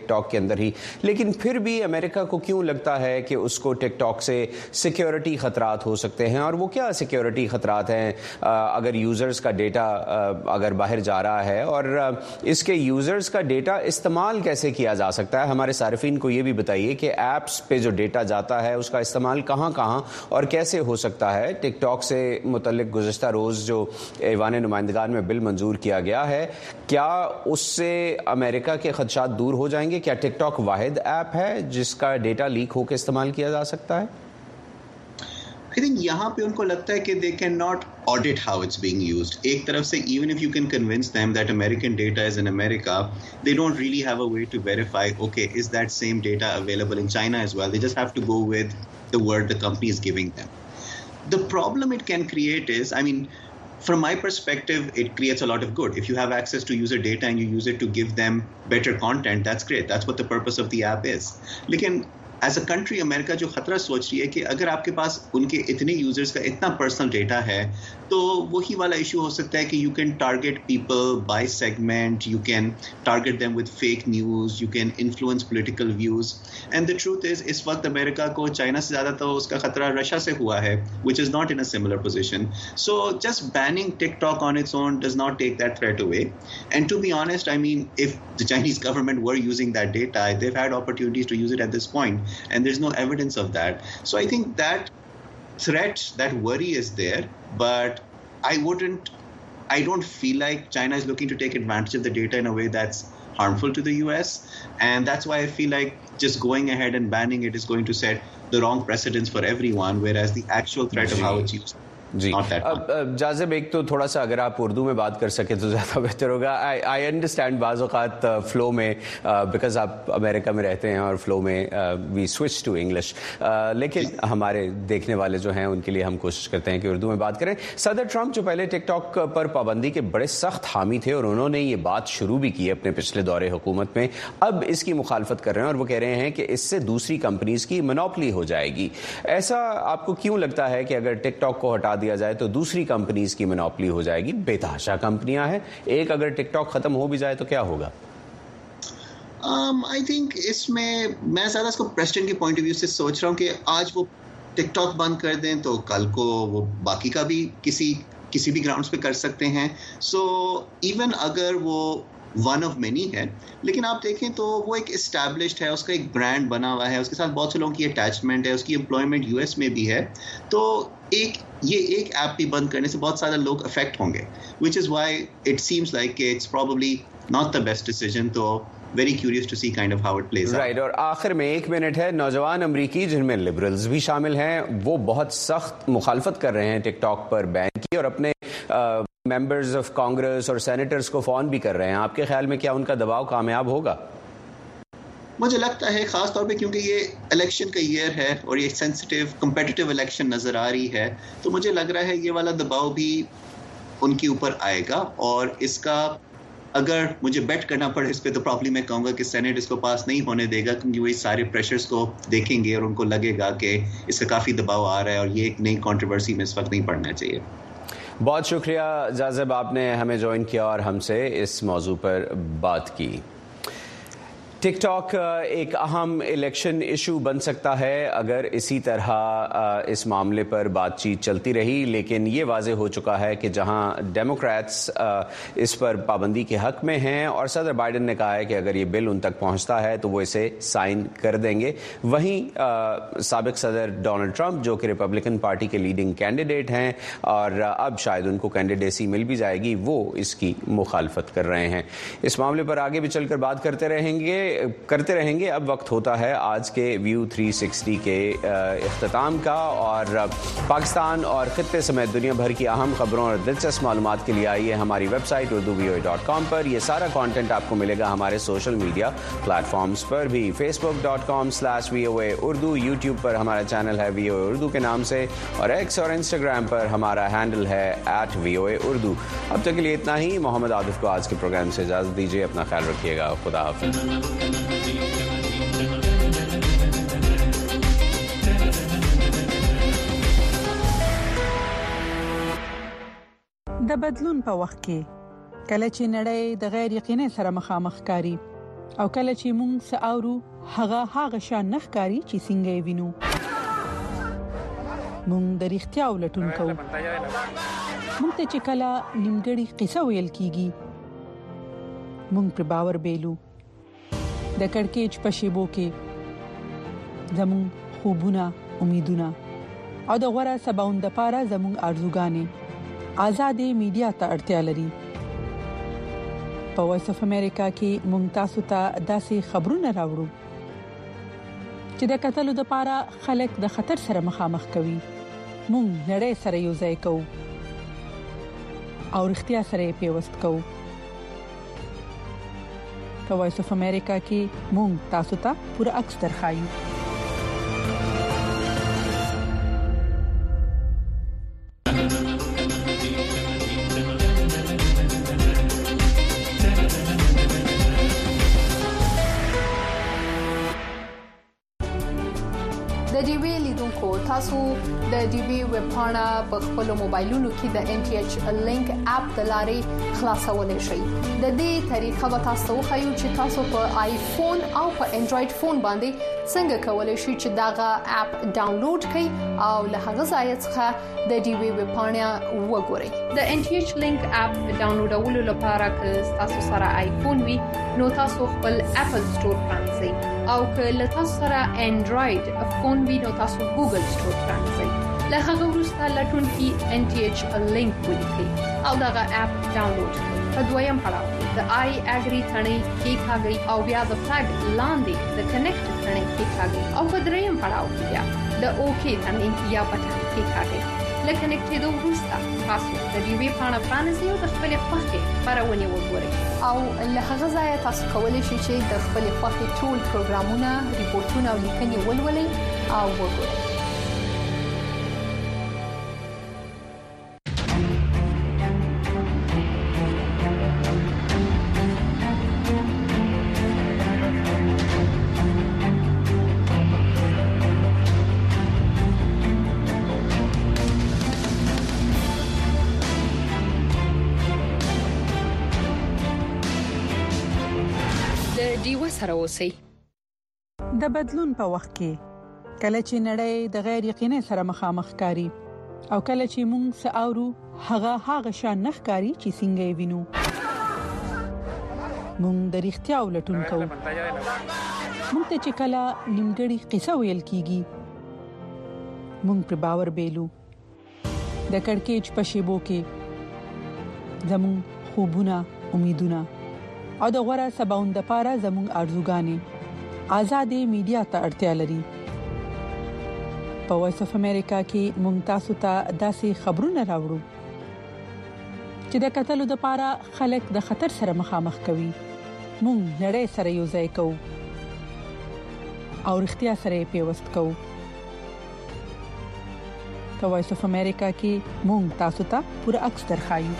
Speaker 1: ٹک ٹاک کے اندر ہی. لیکن پھر بھی امریکہ کو کیوں لگتا ہے کہ اس کو ٹک ٹاک سے سیکیورٹی خطرات ہو سکتے ہیں؟ اور وہ کیا سیکیورٹی خطرات ہیں اگر یوزرز کا ڈیٹا اگر باہر جا رہا ہے، اور اس کے یوزرز کا ڈیٹا استعمال کیسے کیا جا سکتا ہے؟ ہمارے صارفین کو یہ بھی بتائیے کہ ایپس پہ جو ڈیٹا جاتا ہے اس کا استعمال کہاں کہاں اور کیسے ہو سکتا ہے؟ ٹک ٹاک سے متعلق گزشتہ روز جو ایوان نمائندگان میں بل منظور کیا گیا ہے، کیا اس سے امریکہ کے خدشات دور ہو جائیں گے؟ کیا ٹک ٹاک واحد ایپ ہے جس کا ڈیٹا لیک ہو کے استعمال کیا جا سکتا ہے؟
Speaker 9: I think یہاں پہ ان کو لگتا ہے کہ they cannot audit how it's being used. ایک طرف سے even if you can convince them that American data is in America, they don't really have a way to verify, okay, is that same data available in China as well? They just have to go with the word the company is giving them. The problem it can create is, I mean, from my perspective, it creates a lot of good. If you have access to user data and you use it to give them better content, that's great. That's what the purpose of the app is. Lekin ایز اے کنٹری امریکہ جو خطرہ سوچ رہی ہے کہ اگر آپ کے پاس ان کے اتنے یوزرز کا اتنا پرسنل ڈیٹا ہے تو وہی والا ایشو ہو سکتا ہے کہ یو کین ٹارگیٹ پیپل بائی سیگمنٹ، یو کین ٹارگیٹ دیم ود فیک نیوز، یو کین انفلوئنس پولیٹیکل ویوز. اینڈ دا ٹروتھ از اس وقت امریکہ کو چائنا سے زیادہ تو اس کا خطرہ رشیا سے ہوا ہے وچ از ناٹ ان اے سملر پوزیشن. سو جسٹ بیننگ ٹک ٹاک آن اٹس اون ڈز ناٹ ٹیک دیٹ تھریٹ اوے. اینڈ ٹو بی آنیسٹ آئی مین if the Chinese government were using that data, they've had opportunities to use it at this point, and there's no evidence of that. So I think that threat, that worry is there, but I wouldn't, I don't feel like China is looking to take advantage of the data in a way that's harmful to the U S, and that's why I feel like just going ahead and banning it is going to set the wrong precedents for everyone, whereas the actual threat of how it's used.
Speaker 1: جی جاذب، ایک تو تھوڑا سا اگر آپ اردو میں بات کر سکیں تو زیادہ بہتر ہوگا. آئی انڈرسٹینڈ بعض اوقات فلو میں بیکاز آپ امریکہ میں رہتے ہیں اور فلو میں وی سوئچ ٹو انگلش، لیکن ہمارے دیکھنے والے جو ہیں ان کے لیے ہم کوشش کرتے ہیں کہ اردو میں بات کریں. صدر ٹرمپ جو پہلے ٹک ٹاک پر پابندی کے بڑے سخت حامی تھے اور انہوں نے یہ بات شروع بھی کی اپنے پچھلے دور حکومت میں، اب اس کی مخالفت کر رہے ہیں اور وہ کہہ رہے ہیں کہ اس سے دوسری کمپنیز کی منوپلی ہو جائے گی. ایسا آپ کو کیوں لگتا ہے کہ اگر ٹک ٹاک کو ہٹا دیا جائے تو دوسری کمپنیز کی منوپلی ہو جائے گی؟ بے تحاشا کمپنیاں ہیں، ایک اگر ٹک ٹاک ختم ہو بھی جائے تو کیا ہوگا؟
Speaker 9: آئی تھنک اس میں میں زیادہ اس کو پریسیڈنٹ کے پوائنٹ آف ویو سے سوچ رہا ہوں کہ آج وہ ٹک ٹاک بند کر دیں تو کل کو وہ باقی کا بھی کسی کسی بھی گراؤنڈس پہ کر سکتے ہیں. سو ایون اگر وہ ون آف مینی ہے، لیکن آپ دیکھیں تو وہ ایک اسٹیبلشڈ ہے، اس کا ایک برانڈ بنا ہوا ہے، اس کے ساتھ بہت سے لوگوں کی اٹیچمنٹ ہے، اس کی امپلائمنٹ یو ایس میں بھی ہے. تو ایک یہ ایک ایپ بھی بند کرنے سے بہت سارے لوگ افیکٹ ہوں گے، وچ از وائی اٹ سیمس لائک کہ اٹس پروبیبلی ناٹ دا بیسٹ ڈیسیژن. تو ویری کیوریس ٹو سی کائنڈ آف ہاؤ اٹ پلیز.
Speaker 1: رائٹ. اور آخر میں ایک منٹ ہے، نوجوان امریکی جن میں لبرلز بھی شامل ہیں وہ بہت سخت مخالفت کر رہے ہیں ٹک ٹاک پر بین کی، اور اپنے ممبرز آف کانگریس اور سینیٹرز کو فون بھی کر رہے ہیں. آپ کے خیال میں کیا ان کا دباؤ کامیاب ہوگا؟
Speaker 9: مجھے لگتا ہے خاص طور پہ کیونکہ یہ الیکشن کا ایئر ہے اور یہ سینسٹیو کمپیٹیٹیو الیکشن نظر آ رہی ہے، تو مجھے لگ رہا ہے یہ والا دباؤ بھی ان کے اوپر آئے گا. اور اس کا اگر مجھے بیٹ کرنا پڑے اس پہ تو پرابلی میں کہوں گا کہ سینیٹ اس کو پاس نہیں ہونے دے گا، کیونکہ وہ اس سارے پریشرز کو دیکھیں گے اور ان کو لگے گا کہ اس کا کافی دباؤ آ رہا ہے اور یہ ایک نئی کنٹروورسی میں اس وقت نہیں پڑنا چاہیے.
Speaker 1: بہت شکریہ جاذب، آپ نے ہمیں جوائن کیا اور ہم سے اس موضوع پر بات کی. ٹک ٹاک ایک اہم الیکشن ایشو بن سکتا ہے اگر اسی طرح اس معاملے پر بات چیت چلتی رہی، لیکن یہ واضح ہو چکا ہے کہ جہاں ڈیموکریٹس اس پر پابندی کے حق میں ہیں اور صدر بائیڈن نے کہا ہے کہ اگر یہ بل ان تک پہنچتا ہے تو وہ اسے سائن کر دیں گے، وہیں سابق صدر ڈونلڈ ٹرمپ جو کہ ریپبلکن پارٹی کے لیڈنگ کینڈیڈیٹ ہیں اور اب شاید ان کو کینڈیڈیسی مل بھی جائے گی، وہ اس کی مخالفت کر رہے ہیں. اس معاملے پر آگے بھی چل کر بات کرتے رہیں گے کرتے رہیں گے اب وقت ہوتا ہے آج کے ویو تھری سکسٹی کے اختتام کا، اور پاکستان اور خطے سمیت دنیا بھر کی اہم خبروں اور دلچسپ معلومات کے لیے آئیے ہماری ویب سائٹ اردو وی او اے ڈاٹ کام پر. یہ سارا کانٹینٹ آپ کو ملے گا ہمارے سوشل میڈیا پلیٹ فارمز پر بھی، فیس بک ڈاٹ کام سلیش وی او اے اردو، یوٹیوب پر ہمارا چینل ہے وی او اے اردو کے نام سے، اور ایکس اور انسٹاگرام پر ہمارا ہینڈل ہے ایٹ وی او اے اردو. اب تک کے لیے اتنا ہی. محمد عاطف کو آج کے پروگرام سے اجازت دیجیے. اپنا خیال رکھیے گا. خدا حافظ.
Speaker 10: د بدلون په وخت کې کله چې نړۍ د غیر یقیني سره مخامخ کاری، او کله چې مونږ ساورو هغه هغه شان نخکاری چې څنګه یې وینو مونږ د رښتیا ولټون کوو مونږ ته چې کله نیمګړی قصه ویل کیږي مونږ پر باور بیلو د کڑکېچ په شیبو کې زمون خوبونه امیدونه او د غوړه سباوند لپاره زمون ارزوګانې آزادې میډیا ته اړتیا لري په وایس اف امریکا کې مونږ تاسو ته داسې خبرونه راوړو چې د قتل لپاره خلک د خطر سره مخامخ کوي مونږ نړۍ سره یو ځای کوو او اړتیا سره پیوست کوو په وایس اف امریکا کې مونږ تاسو ته پوره عکس درخایو
Speaker 11: تاسو د ډي بي ویب پاڼه په خپل موبایلونو کې د ان ټي ایچ لینک اپ د لارې خلاصولای شئ د دې طریقه به تاسو خو چې تاسو په آیفون او په انډراید فون باندې څنګه کولای شئ چې داغه اپ ډاونلوډ کړئ او له هغه ځای څخه د ډي بي ویب پاڼه وګورئ د ان ټي ایچ لینک اپ ډاونلوډولو لپاره که تاسو سره آیفون وي نو تاسو خپل اپل سٹور پرانځئ او که له تاسو سره انډراید فون وي نو تاسو ګوګل سٹور پرانځئ له هغه وروسته لټون کې ان ټي ایچ لینک ولیکئ او داغه اپ ډاونلوډ کړئ په دویم پړاو د آی اګری ثنې کې ښاګي او بیا د فلګ لاندې د کنیکټ ثنې کې ښاګي او په دریم پړاو کې بیا د اوکی ثنې یا بټن کې ښاګي لکه کنیکټېدو وروسته تاسو د ډي وی پاڼه پرانیزئ او د خپل خوښې خبرونه وګورئ او له هغه ځای تاسو کولی شئ چې د خپل خوښې ټول پروګرامونه ریپورتونه او لیکنې ولولئ او وګورئ سره اوسئ
Speaker 10: د بدلون په وخت کې کله چې نړۍ د غیر یقیني سره مخامخ کاری او کله چې موږ ساورو هغه هغه شان نخکاری چې څنګه یې وینو موږ د رښتیا ولټون کوو موږ ته چې کله نیمګړی قصه ویل کیږي موږ پر باور بیلو د کڑکېچ په شیبو کې زمون خوبونه امیدونه او د غوړه سباوند لپاره زموږ ارزوګانې آزادې میډیا ته اړتیا لري په وایس اف امریکا کې مونږ تاسو ته داسې خبرونه راوړو چې د قتل لپاره خلک د خطر سره مخامخ کوي مونږ نړۍ سره یو ځای کوو او اړتیا سره پیوست کوو په وایس اف امریکا کې مونږ تاسو ته پوره عکس درخایو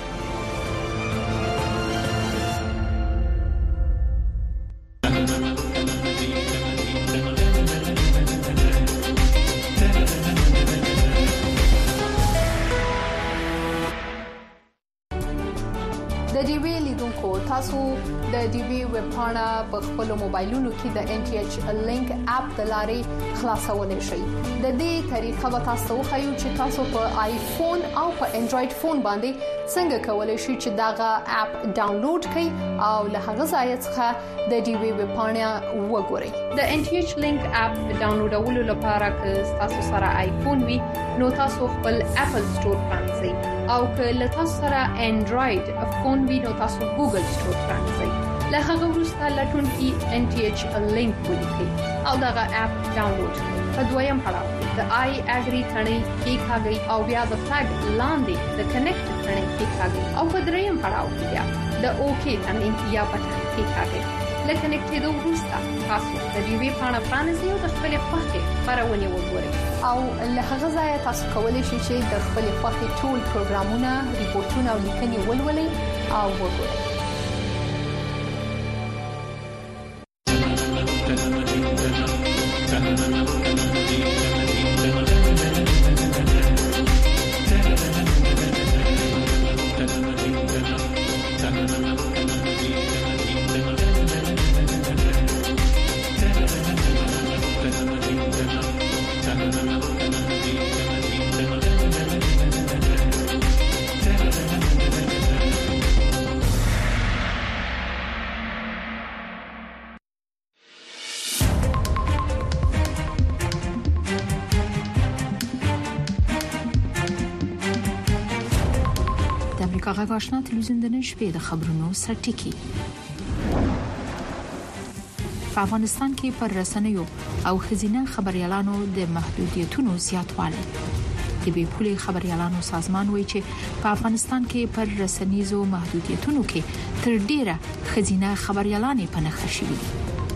Speaker 11: تاسو د ډي بي ویب پاڼه په خپل موبایلونو کې د ان ټي ایچ لینک اپ د لارې خلاصولای شئ د دې طریقه به تاسو خو چې تاسو په آیفون او په انډراید فون باندې څنګه کولای شئ چې داغه اپ ډاونلوډ کړئ او له هغه ځای څخه د ډي بي ویب پاڼه وګورئ د ان ټي ایچ لینک اپ ډاونلوډولو لپاره که تاسو سره آیفون وي نو تاسو خپل اپل سٹور پرانځئ او که له تاسو سره انډراید فون وي نو تاسو ګوګل سٹور پرانځئ له هغه وروسته لټون کې ان ټي ایچ لینک ولیکئ او داغه اپ ډاونلوډ کړئ په دویم پړاو د آی اګری ثنې کې ښاګي او بیا د فلګ لاندې د کنیکټ ثنې کې ښاګي او په دریم پړاو کې بیا د اوکی ثنې یا بټن کې ښاګي لکه کنیکټېدو وروسته تاسو د ډي وی پاڼه پرانیزئ او د خپل خوښې خبرونه وګورئ او له هغه ځای تاسو کولی شئ چې د خپل خوښې ټول پروګرامونه ریپورتونه او لیکنې ولولئ او وګورئ
Speaker 12: امریکا غږ آشنا تلویزیون د نن شپې د خبرونو سرټکی. په افغانستان کې پر رسنیو او خزینه خبريالانو د محدودیتونو زیاتوالی. د بي پولي خبريالانو سازمان وایي چې په افغانستان کې پر رسنیزو محدودیتونو کې تر ډیره خزینه خبريالانې په نښه شوي دي.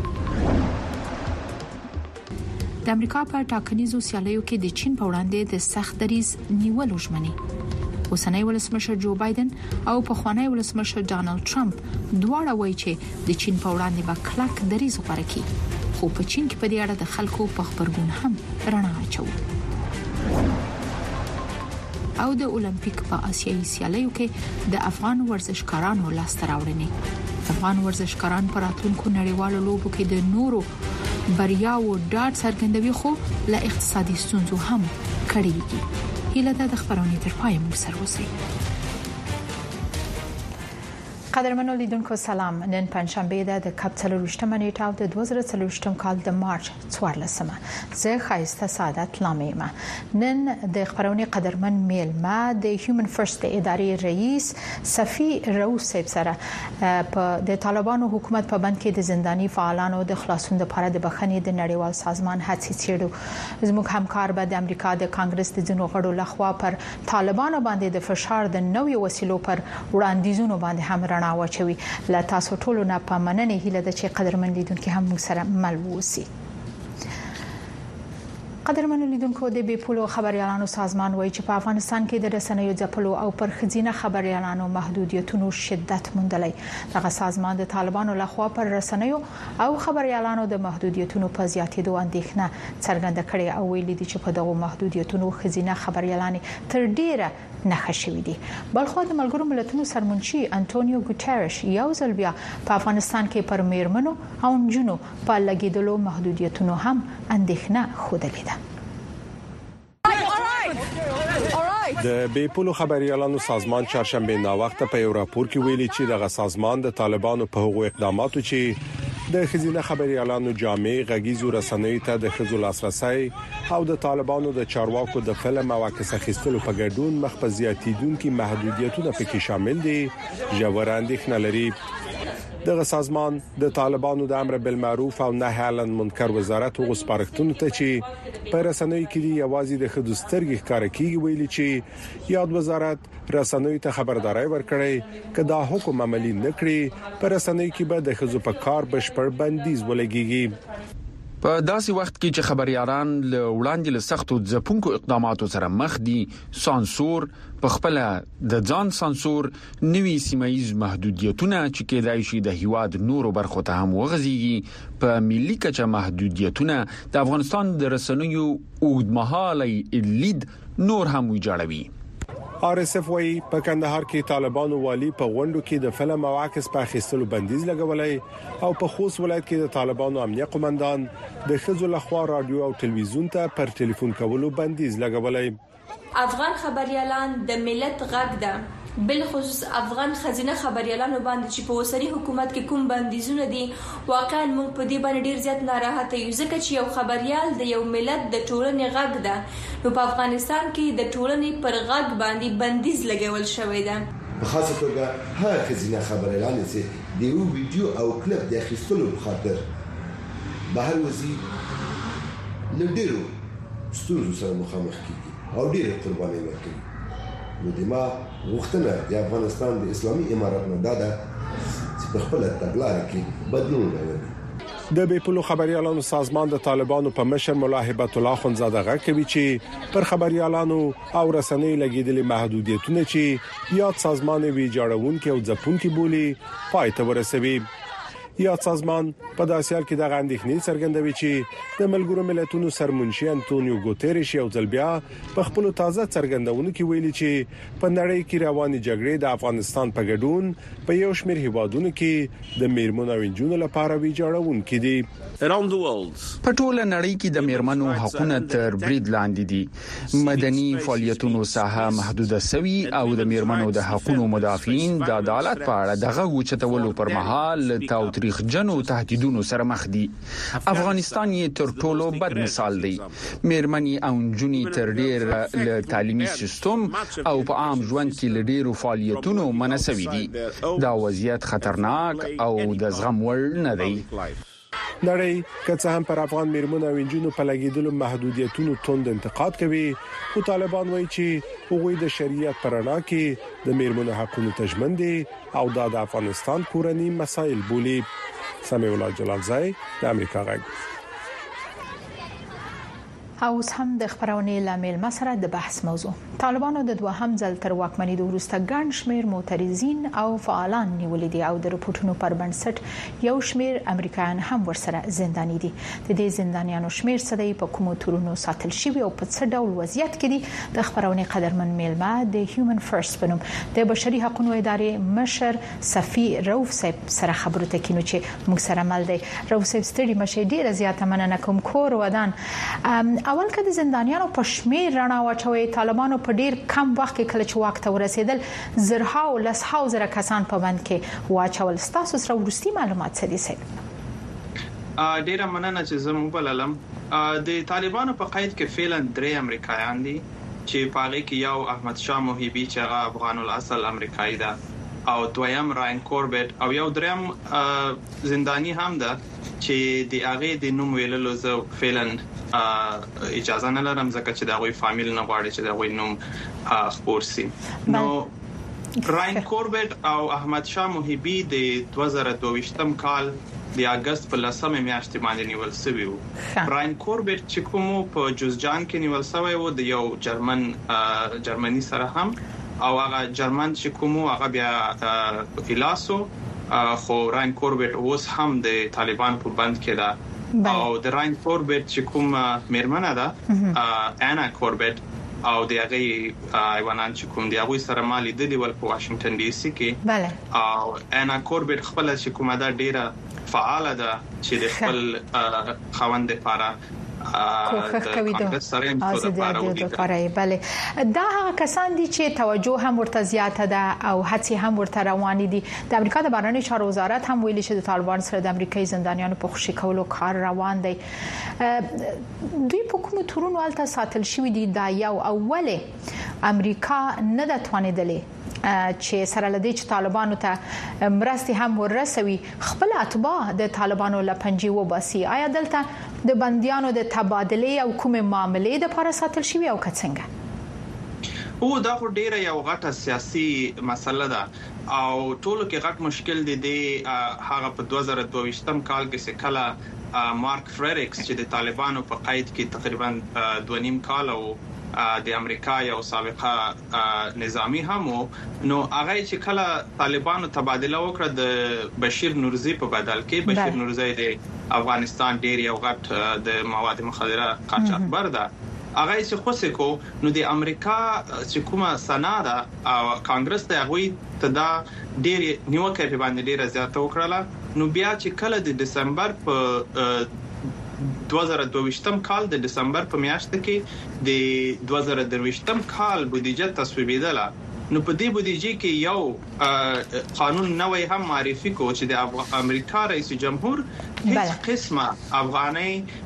Speaker 12: د امریکا په ټاکنیزو سیالیو کې د چین په وړاندې د سخت دریځ نیولو ژمنې. اوسنۍ ولسمشر جو بایدن او پخوانی ولسمشر ډانلډ ټرمپ دواړه وایي چې د چین په وړاندې به کلک دریځ غوره کړي، خو په چین کې په دې اړه د خلکو په خبرګون هم رڼا اچوي. او د اولمپیک په آسیایي سیالیو کې د افغان ورزشکارانو لاسته راوړنې. افغان ورزشکاران په راتلونکو نړیوالو لوبو کې د نورو بریاو ډاډ څرګندوي، خو له اقتصادي ستونزو هم کړيږي. هیله ده د خبرونې تر پای مو سره اوسئ. قدرمنو لیدونکو سلام. نن پنځشنبه ده د کال څلورویشتمه نیټه او د دوه زره څلورویشتم کال د مارچ څوارلسمه. زه خایسته سعادت لامیم. نن د خبرونې قدرمن میلمه د هیومن فرست د ادارې رئیس صفی روس صاحب سره په د طالبانو حکومت په بند کې د زنداني فعالانو د خلاصون لپاره د بخښنې د نړیوال سازمان هڅې څېړو. زموږ همکار به د امریکا د کانګرس د ځینو غړو لخوا پر طالبانو باندې د فشار د نوې وسیلو پر وړاندیزونو باندې هم واچوي. لا تاسو ټولو نه په مننه هیله ده چې قدرمن لیدونکو هم موږ سره مل ووسی. قدرمنو لیدونکو د بي پولو خبريالانو سازمان وایي چې په افغانستان کې د رسنیو ځپلو او پر خزینه خبريالانو محدودیتونو شدت موندلی. دغه سازمان د طالبانو لخوا پر رسنیو او خبريالانو د محدودیتونو په زیاتېدو اندېښنه څرګنده کړې او ویلي دي چې په دغه محدودیتونو خزینه خبريالانې تر ډیره نښه شوې دي. بلخو د ملګرو ملتونو سرمنشي انټونیو ګوتيريش یو ځل بیا په افغانستان کې پر میرمنو او نجونو په لګیدلو محدودیتونو هم اندېښنه خوده.
Speaker 13: د بي پولو خبريالانو سازمان چهارشنبه نا وخت په یو راپور کې ویلي چې دغه سازمان د طالبانو په هغو اقداماتو چې د خزینه خبريالانو جامع غږیزو رسنیو ته د خزو لاسرسي او د طالبانو د چارواکو د فلم او عکس اخیستلو په ګډون مخ په زیاتیدونکو محدودیتونه پکې شامل دي. ژور اندېښنه لري. دغه سازمان د طالبانو د امر بالمعروف او نهي عن المنکر وزارت او سپارښتنو ته چې په رسنیو کې دی یوازې د خدوسترګي ښکار کیږي ویلي چې یاد وزارت رسنیو ته خبرداري ورکړي کدا حکم عملی نکړي پر رسنیو کې به د خزو په کار بشپړ بندیز ولګيږي.
Speaker 14: په داسې وخت کې چې خبريالان له وړاندې له سختو ځپونکو اقداماتو سره مخ دي، سانسور په خپل د ځان سانسور نوي سیمایي محدودیتونه چې کېدای شي د هیواد نورو برخو ته هم وغځيږي. په ملي کچه محدودیتونه د افغانستان د رسنیو اوږدمهاله لید نور هم ویجاړوي.
Speaker 13: آر اس اف وايي په کندهار کې طالبانو والی په غونډو کې د فلم او عکس په اخیستلو بندیز لګولای او په خوست ولایت کې د طالبانو امنیه قومندان د خزو لخوا رادیو او ټلویزیون ته پر ټلیفون کولو بندیز لګولای.
Speaker 15: افغان خبريالان د ملت غږ ده، بل خصوص افغان خزینه خبريالانو باندې چې په وسري حکومت کې کوم بندیزونه دي واقعا موږ په دې باندې ډیر زیات ناراحته یو، ځکه چې یو خبريال د یو ملت د ټولنې غږ ده. نو په افغانستان کې د ټولنې پر غږ باندې بندیز لګول شوی ده.
Speaker 16: په خاصه توګه هغه خزینه خبريالان چې د یو ویډیو او کلیپ د اخیستلو په خاطر بهر وزي لډیرو ستونزو سره مخامخ کیږي او ډېر قرباني ورکوي. نو د ما غوښتنه د افغانستان د اسلامي امارات نه ده چې په خپل تګلارې کې بدلون راولي.
Speaker 13: د بي پولو خبريالانو سازمان د طالبانو په مشر مولا هبت الله خنزاده غږ کوي چې پر خبريالانو او رسنۍ لګیدلې محدودیتونه چې یاد سازمان ویجاړونکو او ځپونکو بولی پای ته ورسوي. یاد سازمان په داسې حال کې د غندښنې څرګندوي چې د ملګرو ملتونو سرمنشي انټونیو ګوتيريش یو ځل بیا په خپل تازه څرګندونو کې ویلي چې په نړۍ کې روانې جګړې د افغانستان په ګډون په یو شمېر هیوادونو کې د میرمنو او نجونو لپاره ویجاړونکي دي.
Speaker 14: په ټوله نړۍ کې د میرمنو حقوقونه تر برید لاندې دي. مدني فعالیتونو ساحه محدوده شوی او د میرمنو د حقوقو مدافعین د عدالت په اړه دغه وچتولو پر مهال تاوت تاریخجنو تهدیدونو سره مخ دي. افغانستان یې تر ټولو بد مثال دی. مېرمنې او نجونې تر ډیر له تعلیمي سیستم او په عام ژوند کې له ډیرو فعالیتونو منسوي دي. دا وضعیت خطرناک او د زغم وړ نه دی.
Speaker 13: نړۍ که څه هم پر افغان میرمنو او انجونو په لګیدلو محدودیتونو توند انتقاد کوي، خو طالبان وایي چې هغوی د شریعت پر رڼا کې د میرمنو حقوقو ته ژمن دي او دا د افغانستان کورنی مسایل بولي. سمیع الله جلالزای، د امریکا غږ.
Speaker 12: اوس هم د خبرونې لامل مسره د بحث موضوع. طالبانو د دوهم ځل تر واکمنۍ د وروسته ګڼ شمیر معترضین او فعالان نیولې دي او د رپورټونو پر بنسټ یو شمیر امریکایان هم ورسره زنداني دي. د دې زندانیانو شمیر څه دی، په کومو تورونو ساتل شوی او په څه ډول وضعیت کې دي، د خبرونې قدرمن میلمه د هیومن فرست بنوم د بشري حقوقو ادارې مشر صفی روف صاحب سره خبرو ته کینو چې موږ سره مل دی. روف صاحب ستړي مشه، ډیره زیاته مننه کوم. کور ودان اول که د زندانیانو په شمیر رڼا واچوي، طالبانو په ډیر کم وخت کې کله چې واک ته ورسېدل زرها او لسها زره کسان په بند کې واچول. تاسو سره ورستي معلومات څه دي صاحب؟
Speaker 17: ډیره مننه چې زه مو بللم. د طالبانو په قید کې فعلا درې امریکایان دي چې په هغه کې یو احمد شاه محبی چې هغه افغان الاصل امریکایي ده او دویم راین کوربټ او یو دریم زندانی هم ده چې د هغه د نوم ویللو زه فعلا اجازه نه لرم ځکه چې دا غوي فامیل نه غواړي چې دا غوي نوم خبر سي. نو راین کوربټ او احمد شاه محبی د دوه زره دوه کال د اگست په لسمه میاشتې باندې نیول شوی وو. راین کوربټ چې کوم په جوزجان کې نیول شوی وو د یو جرمن جرمني سره هم، او هغه جرمن چې کوم هغه بیا فیلاسو، خو راین کوربټ اوس هم د طالبان په بند کې ده. او د راین کوربټ چې کوم میرمنه ده انا کوربټ او د هغه ایوانان چې کوم دی هغه سره مالي د لیول په واشنگټن ډي سي کې. بله. او انا کوربټ خپل چې کومه دا ډیره فعاله ده چې د خپل خوند لپاره
Speaker 12: کوښښ کوي د ازادۍ لپاره. بله، دا هغه کسان دي چې توجه هم ورته زیاته ده او هڅې هم ورته روانې دي. د امریکا د بهرنی چارو وزارت هم ویلي چې د طالبان سره د امریکایي زندانیانو په خوشي کولو کار روان دی. دوی په کومو تورونو الته ساتل شوی دي؟ دا یو اوله امریکا نه د توانیدلې چې سره لدی چې طالبانو ته مرستي هم ورسوي خپل اتباع د طالبانو لپنجي وباسي. آیا دلته د بنديانو د تبادله او کومه معاملې د لپاره ساتل شوی او کڅنګه؟
Speaker 17: او دا خو ډیره یو غټه سیاسي مسله ده او ټولو کې غټ مشکل دی د هغه په دوه زره دوه کال کې چې کله مارک فریریکس چې د طالبانو په قید کې تقریبا دوه نیم کال او د امریکا یو سابقه نظامی هم نو هغه چې کله طالبانو تبادله وکړه د بشیر نورزی په بدل کې، بشیر نورزی د افغانستان ډیر یو غټ د مواد مخدره قاچاقبر ده، هغه چې خوښ کو نو د امریکا چې کومه سناده او کانګرس ته هغه ته دا ډیر نیوکه په باندې ډیر زیاته وکړه. نو بیا چې کله د دسمبر په دوه زره دوه کال د دسمبر په میاشت کې د دوه زره درویشتم کال بودیجه تصویبېدله، نو په دې بودیجه کې یو قانون نوې هم معرفي کو چې د امریکا رئیس جمهور هیڅ قسمه افغاني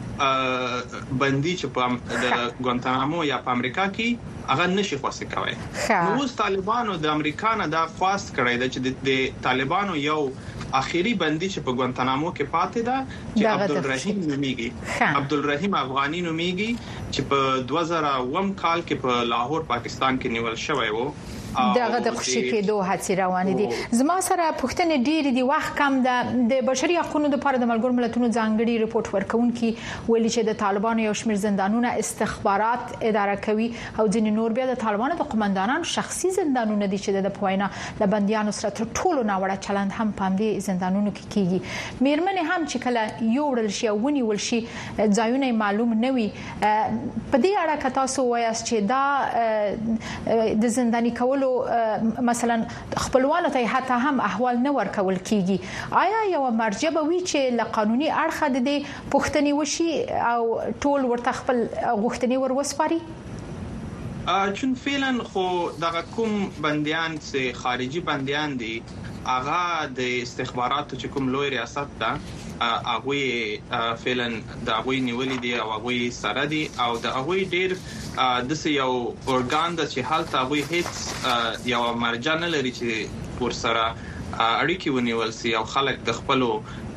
Speaker 17: بندي چې په د ګوانتانامو یا په امریکا کې هغه نشي خاصه کوي. نو اوس طالبانو د امریکا نه دا خواست کړی دی چې د طالبانو یو اخیری بندي چې په ګوانتانامو کې پاتې ده چې عبدالرحیم نومیږي، عبدالرحیم افغانی نومیږي چې په دوه زره اووه کال کې په لاهور پاکستان کې نیول شوی وو.
Speaker 12: دغه د خوشی کېدو هڅې روانې دي. زما سره پوښتنه ډېری دی، وخت کم ده. د بشري حقوقو لپاره د ملګرو ملتونو ځانګړي ریپورت ورکونکي ویلي چې د طالبانو یو شمېر زندانونه استخبارات اداره کوي او ځینې نور بیا د طالبانو د قومندانانو شخصي زندانونه دي چې د پوینا د بنديانو سره تر ټولو ناوړه چلند هم په دې زندانونو کې کیږي. میرمنې هم چې کله یوړل شي او ونیول شي ځایونه معلوم نه وي. په دې اړه که تاسو وایاست چې دا د زنداني کولو مثلا خپلوانو ته حتی هم احوال نه ورکول کیږي، آیا یو مرجع به وي چې له قانوني اړخه د دې پوښتنې وشي او ټول ورته خپل غوښتنې ور وسپاري؟
Speaker 17: چون فعلا خو دغه کوم بنديان چې خارجي بنديان دي هغه د استخباراتو چې کوم لوی ریاست ده هغه فعلا د هغه نیولې دي او هغه سره دي او د هغه ډیر د یو اورګان د چې حالت هغه هیڅ یو مرجع لري چې ور سره اړیکې ونیول سي او خلک د خپل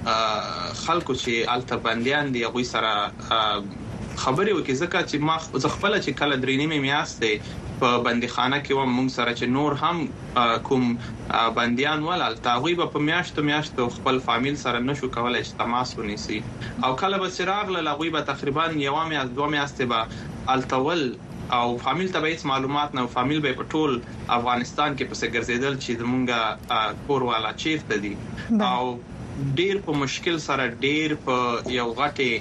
Speaker 17: خلکو چې الته بنديان دي هغه سره خبرې وکړي ځکه چې ما خپل چې کله درې نیمه میاشتې په بندیخانه کې و موږ سره چې نور هم کوم بنديان ولال تاغوی په میاشتو میاشتو خپل فامیل سره نشو کولای چې تماس ونیسي او کله به چراغ لغوی به تقریبا یو میاشت دوه میاشتې به التول او فامیل ته هیڅ معلومات نه فامیل به په ټول افغانستان کې پسې ګرځیدل چې زمونږه کور والا چیرته دي او ډیر په مشکل سره ډیر په یو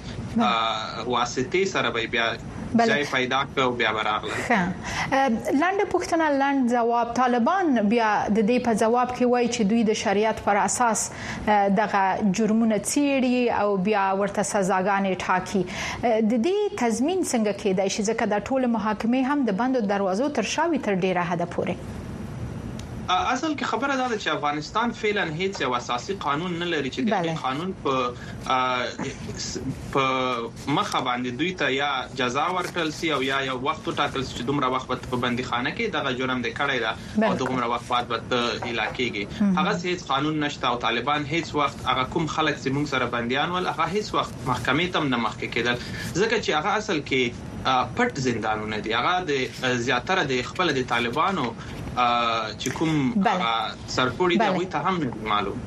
Speaker 17: غټه واسطه سره به بیا ځای پیدا کړو بیا براغله
Speaker 12: لاندې پښتنه لاند جواب طالبان بیا د دې په جواب کې وایي چې دوی د شریعت پر اساس دغه جرمونه څیړي او بیا ورته سزاګانې ټاکي د دې تضمین څنګه کېدای شي ځکه د ټول محاکمې هم د بندو دروازو تر شاوي تر ډیره حد پورې
Speaker 17: اصل کې خبره ده چې افغانستان فعلا هیڅ یو اساسي قانون نه لري چې د قانون په په مخه باندې دوی ته یا جزا ورکړل سي او یا یو وخت ټاکل سي چې دومره وخت په بندیخانه کې دغه جرم د کړی دا او دومره وخت بعد به علاقېږي هغه هیڅ قانون نشته او طالبان هیڅ وخت هغه کوم خلک چې موږ سره بنديان ول هغه هیڅ وخت محکمې ته نه مخکې کېدل ځکه چې هغه اصل کې پټ زندانونه دي هغه د زیاتره د خپل د طالبانو چې کوم سرپوري دا وي ته هم نه معلوم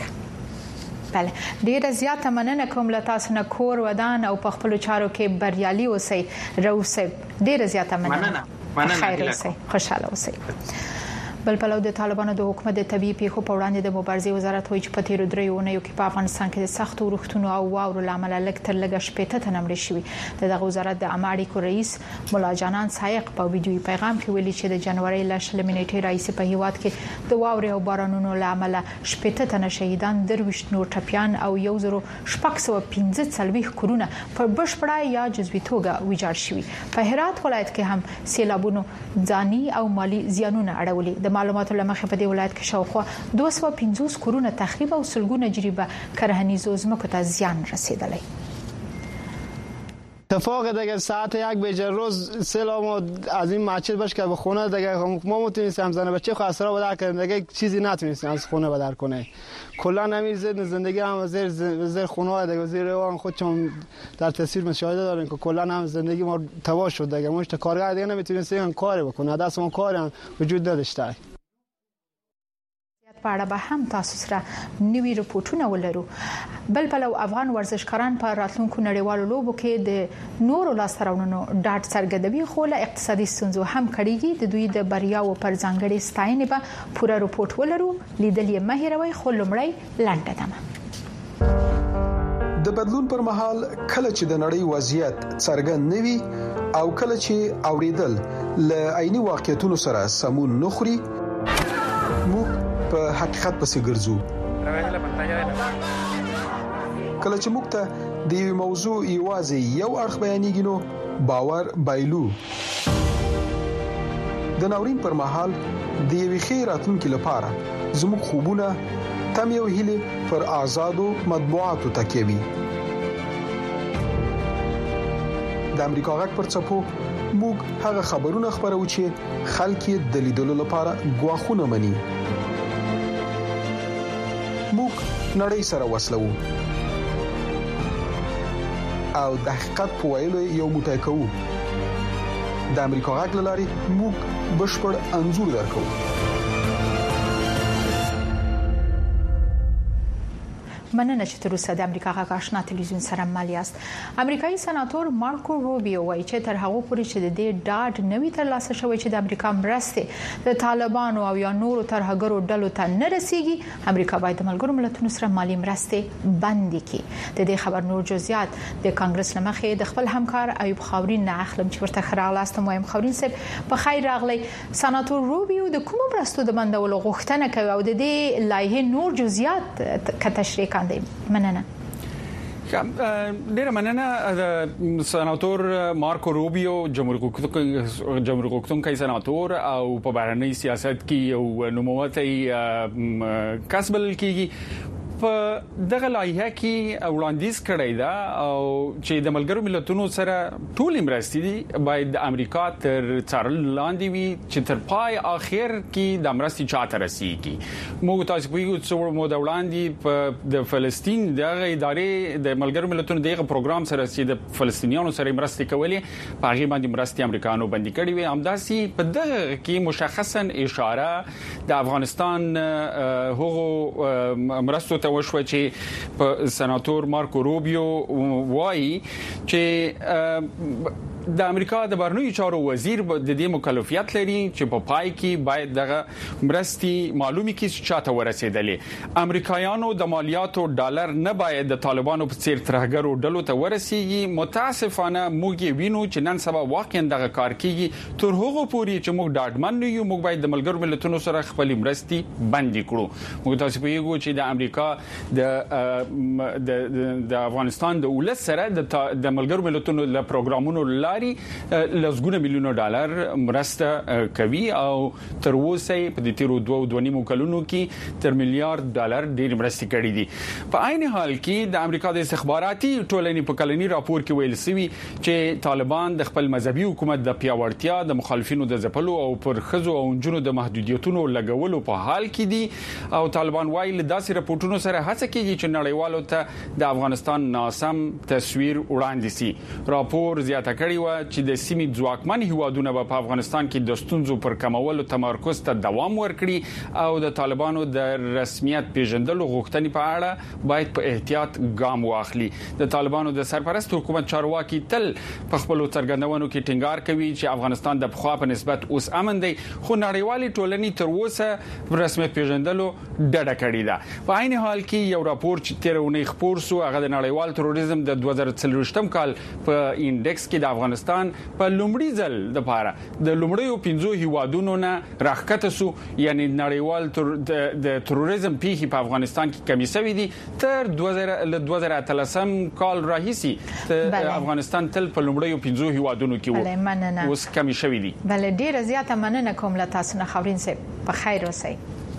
Speaker 12: بله ډیره زیاته مننه کوم له تاسو نه کور ودان او په خپل چارو کې بریالي اوسئ روسئ ډیره زیاته مننه
Speaker 17: مننه
Speaker 12: خیر اوسئ خوشاله اوسئ بل پلو د طالبانو د حکومت د طبيعي پیښو په وړاندې د مبارزې وزارت وایي چې په تیر درې اونیو کې په افغانستان کې د سختو روغتونو او واورو لامل لږ تر لږه شپږ تنه مړ شوي دغه وزارت د عامه اړیکو رئیس مولا جانان سایق په ویډیوي پیغام کې ویلي چې د جنوري ل شل منېټې راځي په هیواد کې د واورو او بارانونو لامل شپږ تنه شهیدان درويشت نور ټپيان او یو زرو شپږ سوه پنځه څلوېښت کورونه په بشپړه یا جزوي توګه ویجاړ شوي په هرات ولایت کې هم سیلابونو ځاني او مالی زیانونه اړولي د معلوماتو لمخې په دې ولایت کې شاوخوا دوه سوه پنځوس کورونه تخریب او سلګونه جریبه کرهنیزو ځمکو ته زیان رسیدلی
Speaker 18: اتفاق دیگه ساعت یک بیجه روز سلام از این مسجد باش که به خونه دیگه ما میتونستیم زن بچه خو اسرا بدر کنیم دیگه چیزی نتونستیم از خونه بدر کنه کلا نمیر زد زندگی هم زیر زیر خونه دیگه زیر اون خودشون در تصویر مشاهده داریم که کلا هم زندگی ما تباه شد دیگه ما کارگر دیگه نمیتونستیم کاری بکنه دست ما کاری هم وجود نداشته
Speaker 12: په اړه به هم تاسو سره نوي رپورټونه ولرو بل پلو افغان ورزشکاران په راتلونکو نړیوالو لوبو کې د نورو لاسترونو ډاټ څرګندوي خو له اقتصادي ستونزو هم کړيږي د دوی د بریاو پر ځانګړي ستاینې به پوره رپورټ ولرو لیدل یې مهیروي خو لمړی لنډه دمه
Speaker 19: د بدلون پر مهال کله چې د نړۍ وضعیت څرګند نوي او کله چې اوریدل ل عیني واقعیتونو سره سمون نخري موږ په حقیقت پسې ګرځو کله چې موږ ته د یو موضوع ایوازي یو اړخ بیانېږي نو باور بایلو د ناورین پر مهال د یوې خیراتونکو لپاره زموږ خوبونه تم یو هلي پر آزادو مطبوعاتو تکیوي د امریکا غږ پر چپو موږ هغه خبرونه خبرو چې خلک د لیدلو لپاره غواخونه مني موږ نړۍ سره وسلو او د حقیقت په ویلو یو موټی کوو د امریکا غږ لاري موږ بشپړ انزور درکو
Speaker 12: مننه چې تر اوسه د امریکا غږ آشنا تلویزیون سره مل یاست امریکایي سناتور مارکو روبیو وایي چې تر هغه پورې چې د دې ډاډ نوي تر لاسه شوی چې د امریکا مرستې د طالبانو او یا نورو ترهګرو ډلو ته نه رسیږي امریکا باید د ملګرو ملتونو سره مالی مرستې بند کړي د دې خبر نور جزئیات د کانګرس لمخې د خپل همکار ایوب خاورین نه اخلم چې ورته خراغلاست مهم خاورین صاحب په خیر راغلی سناتور روبیو د کوم مرستو د بندولو غوښتنه کوي او د دې لایحه نور جزئیات ک تشریح مننه
Speaker 14: ډیره مننه د سناتور مارکو روبیو جمهوریت غوښتونکي سناتور او په بهرنی سیاست کې یو نوموتی کسب کیږي په دغه لایحه کې وړاندیز کړی دا او چې د ملګرو ملتونو سره ټول مرستې دي باید د امریکا تر څارل لاندې وي چې تر پای اخر کې د مرستې چاته رسیږي موږ تاسو په یو څو مو د وړاندې په د فلسطین دغه ادارې د ملګرو ملتونو دغه پروګرام سره چې د فلسطینیانو سره مرستې کولې په هغه باندې مرستې امریکایانو باندې کړې وي همداسي په دغه کې مشخصا اشاره د افغانستان هغو مرستو وشو چې په سناتور مارکو روبیو وایي چې د امریکا د بهرنیو چارو وزیر د دې مکلفیت لري چې په پای کې باید دغه مرستې معلومي کې چاته ورسېدلې امریکایانو د مالیاتو ډالر نه باید د طالبانو په څیر ترهګرو ډلو ته ورسیږي متاسفانه موږ وینو چې نن سبا واقعا دغه کار کیږي تر هغه پورې چې موږ ډاډمن یو موږ باید د ملګرو ملتونو سره خپل مرستې بند کړو موږ تاسو په یو چې د امریکا د د افغانستان د ولس سره د ملګرو ملتونو له پروګرامونو لاري لسګونه میلیونه ډالر مرسته کوي او تر اوسه په دې تیرو دوه دوه نیمو کلونو کې تر میلیارډ ډالر ډیر مرستې کړې دي په عین حال کې د امریکا د استخباراتي ټولنې په کلنی راپور کې ویل شوی چې طالبان د خپل مذهبي حکومت د پیاوړتیا د مخالفینو د ځپلو او پر خزو او جنونو د محدودیتونو لګولو په حال کې دي او طالبان وايي له داسې راپورټونو سره هڅه کوي چې نړیوالو ته د افغانستان ناسم تصویر وړاندې شي راپور زیاته کړی و چې د سیمې ځواکمن هیوادونه په افغانستان کې د ستونزو پر کمولو تمرکز ته دوام ورکړي او د طالبانو د رسمیت پیژندلو غوښتنې په اړه باید په احتیاط ګام واخلي د طالبانو د سرپرست حکومت چارواکي تل په خپل څرګندونو کې ټینګار کوي چې افغانستان د بخوا په نسبت اوس امن دی خو نړیوالې ټولنې تر اوسه رسمیت پیژندلو ډډه کړې ده په عین حال کې یو راپور چې تیرونه خبر سو هغه د نړیوال تروریزم د دوه زره څلوېښتم کال په انډیکس کې د افغانستان په لومړي ځل د پاره د لومړیو پنځو هیوادونو نه راښکته سو یعنی نړیوال د تروریزم پیښې په افغانستان کې کمی شوې دي تر دوه زره اتلسم کال راهیسي د افغانستان تل په لومړیو پنځو هیوادونو کې وو اوس کمی شوې دي
Speaker 12: بل ډیره زیاته مننه کوم له تاسو نه خبرین سي په خیر اوسئ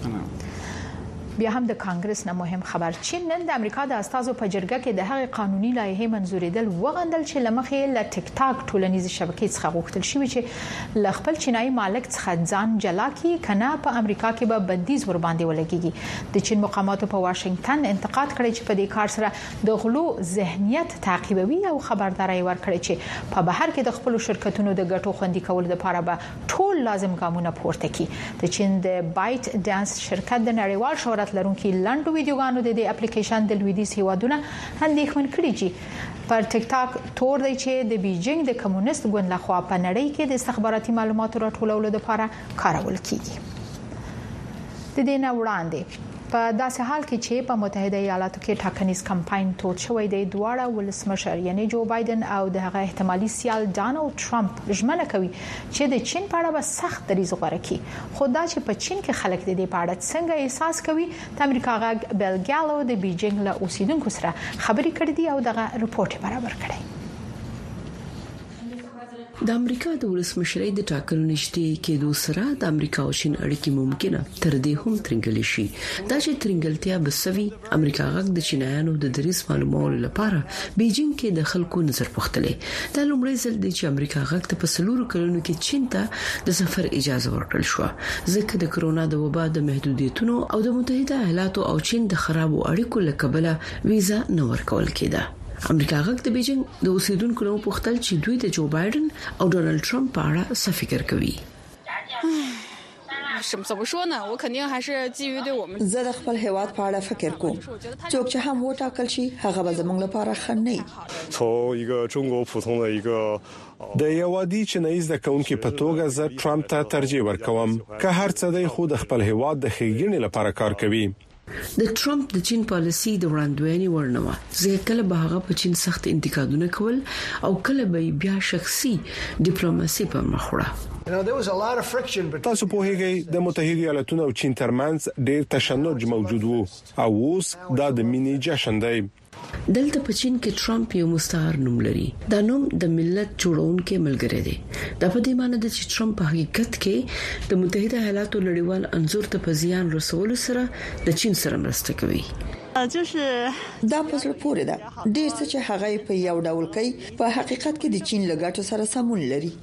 Speaker 12: بیا هم د کانګرس نه مهم خبر چې نن د امریکا د استازو په جرګه کې د هغې قانوني لایحې منزورېدل وغندل چې لمخې له ټیک ټاک ټولنیز شبکې څخه غوښتل شوی چې ل خپل چینایي مالک څخه ځان جلا کړي کنه په امریکا کې به بندیز ور باندې ولګيږي د چین مقاماتو په واشنگټن انتقاد کړی چې په دې کار سره د غلو ذهنیت تعقیبوي او خبرداري ورکړي چې په بهر کې د خپل شرکتونو د ګټو خوندي کول لپاره به ټول لازم ګامونه پورته کړي د چین د بایټ ډانس شرکت د نړیوال شهرت لرونکي لنډو ویډیوګانو د دې اپلیکیشن د لویدیز هیوادونه اندېښمن کړي چې پر ټیک ټاک تور دی چې د بیجینګ د کمونیست ګوند لخوا په نړۍ کې د استخباراتي معلوماتو راټولولو لپاره کارول کیږي د دې نه وړاندې په داسې حال کې چې په متحده ایالاتو کې ټاکنیز کمپاین تود شوی دی دواړه ولسمشر یعنی جو بایدن او د هغه احتمالي سیال ډانلډ ټرمپ ژمنه کوي چې د چین په اړه به سخت دریځ غوړه کړي خو دا چې په چین کې خلک د دې په اړه څنګه احساس کوي د امریکا غږ بیل ګالو د بیجینګ له اوسیدونکو سره خبرې کړې دي او دغه رپورټ برابر کړی
Speaker 20: د امریکا د ولسمشرۍ د ټاکنو نشټې کېدو سره د امریکا او چین اړیکې ممکنه تر دې هم ترنګل شي دا چې ترنګلتیا بسوي امریکا غږ د چینایانو د دریس معلومولو لپاره بیجینګ کې د خلکو نظر پوښتلې دا لومړی ځل دی چې امریکا غږ ته په سلورو کلونو کې چین ته د سفر اجازه ورکړل شو ځکه د کرونا د وبا د محدودیتونو او د متحده ایالاتو او چین د خرابو اړیکو لکبله ویزا نه ورکول کېده امریکا غږ د بیجینګ د اوسیدونکو نو پوښتل چې دوی د جو بایدن او ډونالد ټرمپ په اړه څه فکر کوي
Speaker 21: 什么怎么说呢？我肯定还是基于对我们
Speaker 22: زه د خپل هیواد په اړه فکر کوم څوک چې هم وټاکل شي هغه به زموږ لپاره ښه نه وي
Speaker 13: 从一个中国普通的一个 د یو عادي چینایي د کونکي په توګه زه ټرمپ ته ترجیح ورکوم که هر څه دی خو د خپل هیواد د ښېګڼې لپاره کار کوي
Speaker 20: د ټرمپ د چین پالیسي د وړاندوینې ورنوه ځکه کله به هغه په چین سخت انتقادونه کول او کله به بیا شخصي ډیپلوماسي په مخ وړه
Speaker 13: تاسو په هغه د متحده ایالاتونو او چین ترمنځ ډېر تشنج موجود وو او اوس دا د مینی جشن دی
Speaker 20: دلته په چین کې ټرمپ یو مستعار نوم لري. دا نوم د ملت جوړونکو ملګری دی. دا په دې معنی ده چې ټرمپ په حقیقت کې د متحده ایالاتو نړیوال انزور ته په زیان رسول سره د چین سره مرسته کوي.
Speaker 22: دا پزړه پورې ده. ډیر څه چې هغه په یو ډول کوي په حقیقت کې د چین لګاټو سره سمون لري.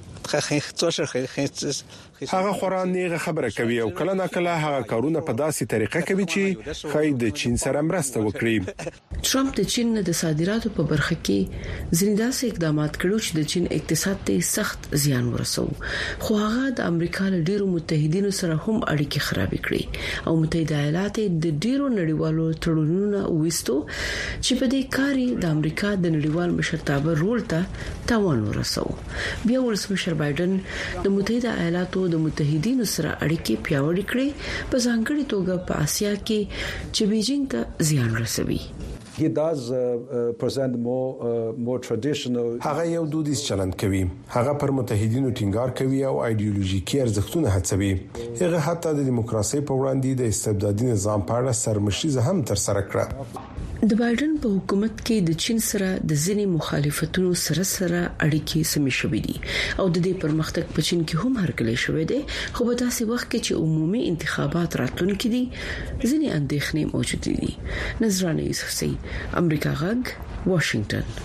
Speaker 13: هغه خورا نیغه خبره کوي او کله ناکله هغه کارونه په داسې طریقه کوي چې خای د چین سره مرسته وکړي.
Speaker 20: ټرمپ د چین د صادراتو په برخه کې ځینې داسې اقدامات کړو چې د چین اقتصاد ته سخت زیان ورسو، خو هغه د امریکا له ډیرو متحدینو سره هم اړیکې خراب کړې او متحده ایالات د ډیرو نړیوالو تړونونو وستو چې په دې کاري د امریکا د نړیوال مشرتابه رول ته تاوان ورسو. بیا ولسمشر بایدن د متحده ایالاتو د متحدینو سره اړیکې پیاوړې کړې، په ځانګړي توګه په آسیا کې چې بیجینګ ته زیان رسوي.
Speaker 4: He does uh, uh, present more uh, more traditional.
Speaker 13: هغه یو دودیز چلند کوي. هغه پر متحدینو ټینګار کوي او ایدئولوژیکي ارزښتونه هڅوي. هغه حتی د دیموکراسي په وړاندې د استبدادي نظام په اړه سرمشریزه هم تر سره کړه.
Speaker 20: د بایدن په حکومت کې د چین سره د ځینې مخالفتونو سره سره اړیکې سمې شوې دي او د دې پرمختګ په چین کې هم هرکلی شوې ده، خو په داسې وخت کې چې عمومي انتخابات راتلونکي دي ځینې اندېښنې موجود دي. نظرانه یوسفزۍ، امریکا غږ، واشنگټن.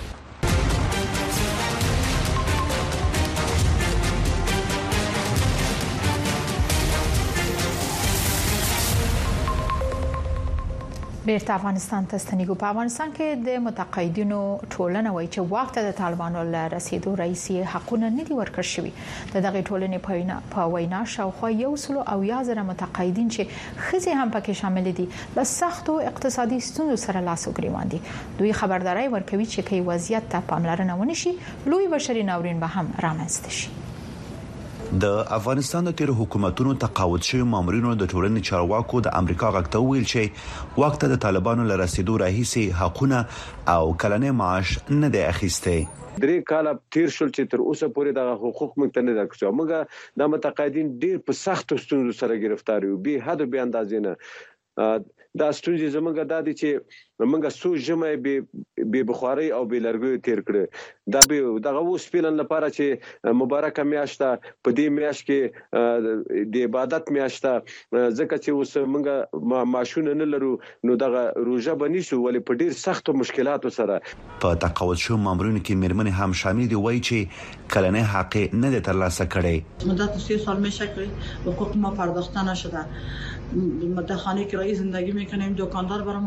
Speaker 12: بیرته افغانستان ته ستنیږو. په افغانستان کې د متقاعدینو ټولنه وایي چې وخت د طالبانو له رسیدو رئیسي حقونه نه دي ورکړل شوي. د دغه ټولنې په وینا په وینا شاوخوا یو سل او یا زره متقاعدین چې ښځې هم پکې شامل دي له سختو اقتصادي ستونزو سره لاس او ګریوان دي. دوی خبرداري ورکوي چې کې وضعیت ته پاملرنه ونشي لوی بشري ناورین به هم رامنځته شي.
Speaker 5: د افغانستان د تیر حکومتونو تقاعد شوی مامورینو د ټولنې چارواکو د امریکا غږ ته ویل چې وخت د طالبانو له رسیدو راهیسي حقونه او کلنې معاش نه دی اخیسته.
Speaker 7: درې کاله تیر شول چې تر اوسه پورې د حقوق مونږ ته نه درکړو. موږ د متقاعدین ډیر په سختو ستونزو سره گرفتار یو، به حد به اندازې نه. دا ستونزې زمونږ د دې چې موږ سو جمعه به به بخاري او به لرګي تیر کړ. دا به دغه اوس پیلن لپاره چې مبارک میاشته په دې میاشت کې د عبادت میاشته ځکه چې اوس موږ ماشونه نه لرو نو دغه روزه بنیسو ولې په ډیر سخت مشکلاتو سره.
Speaker 5: په تقاعد شو مامورینو کې مرمنې هم شامل دي وایي چې کلنې حق نه د ترلاسه کړي.
Speaker 23: مدت سی سال میشه که حقوق ما پرداخته نشده. مدخانه کرایی زندگی میکنیم، دکاندار برای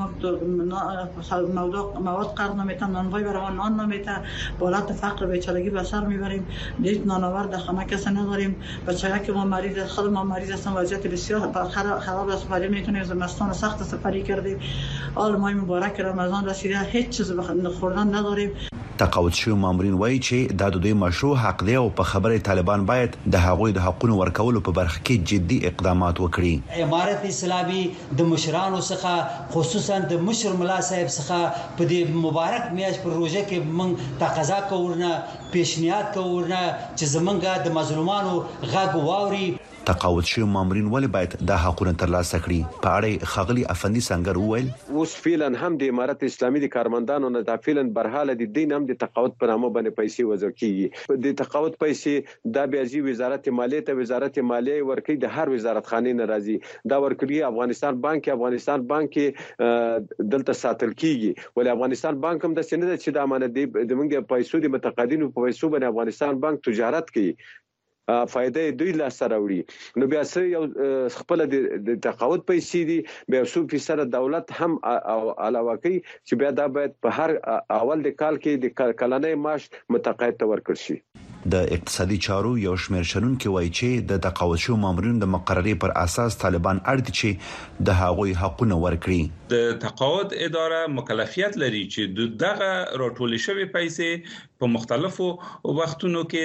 Speaker 23: ما مواد قرض نمیتن، نانوای برای ما نان نمیته، بالات فقر بیچارگی به سر میبریم. دیت نانوار در خانه کسی نداریم. بچه‌ها که ما مریض خود ما مریض هستیم، وضعیت بسیار خراب سپری میکنیم. زمستان سخت سپری کردیم. آل ماه مبارک رمضان رسیده، هیچ چیز خوردن نداریم.
Speaker 5: تقاعد شوی مامورین وایي چې د دوی مشروع حق دی او په خبره طالبان باید د هغوی د حقوقو ورکولو په برخه کې جدي اقدامات وکړي.
Speaker 24: امارت اسلامي د مشرانو څخه خصوصا د مشر ملا صاحب څخه په دې مبارک میاشت پر روزه کې موږ تقاضا کوو، پیشنهاد کوو چې زمونږ د مظلومانو غږ واوري.
Speaker 5: تقاعد شوی مامورین ولې باید د حقوقو ترلاسه کړي؟ په اړه خغلی افندي سنگر وویل
Speaker 7: اوس فعلا هم د امارت اسلامي د کارمندانو نه د فعلا برحاله د دین هم د تقاعد په نامه باندې پیسې وضع کیږي. د تقاعد پیسې د بیاجی وزارت مالیه ته وزارت مالیه ورکړي، د هر وزارت خانه ناراضي دا ورکړي. افغانستان بانک افغانستان بانک دلته ساتل کیږي، ولې افغانستان بانک هم د سند چې د امانت دی د موږ پیسو د متقاعدینو په پیسو باندې افغانستان بانک تجارت کوي، فائدې دوی لا سره وړي. نو بیا سره یو خپل د تقاعد پیسې دي بیا سو فیصد دولت هم علاوه کوي چې بیا دا باید په هر اول د کال کې د کلنې معاش متقاعد ته ورکړل شي.
Speaker 5: د اقتصادي چارو یو شمېر شنونکو وایي چې د تقاعد شو مامورینو د مقررې پر اساس طالبان اړ دي چې د هغوی حقونه ورکړي.
Speaker 25: د تقاعد اداره مکلفیت لري چې دغه راټول شوی پیسې په مختلفو وختونو کې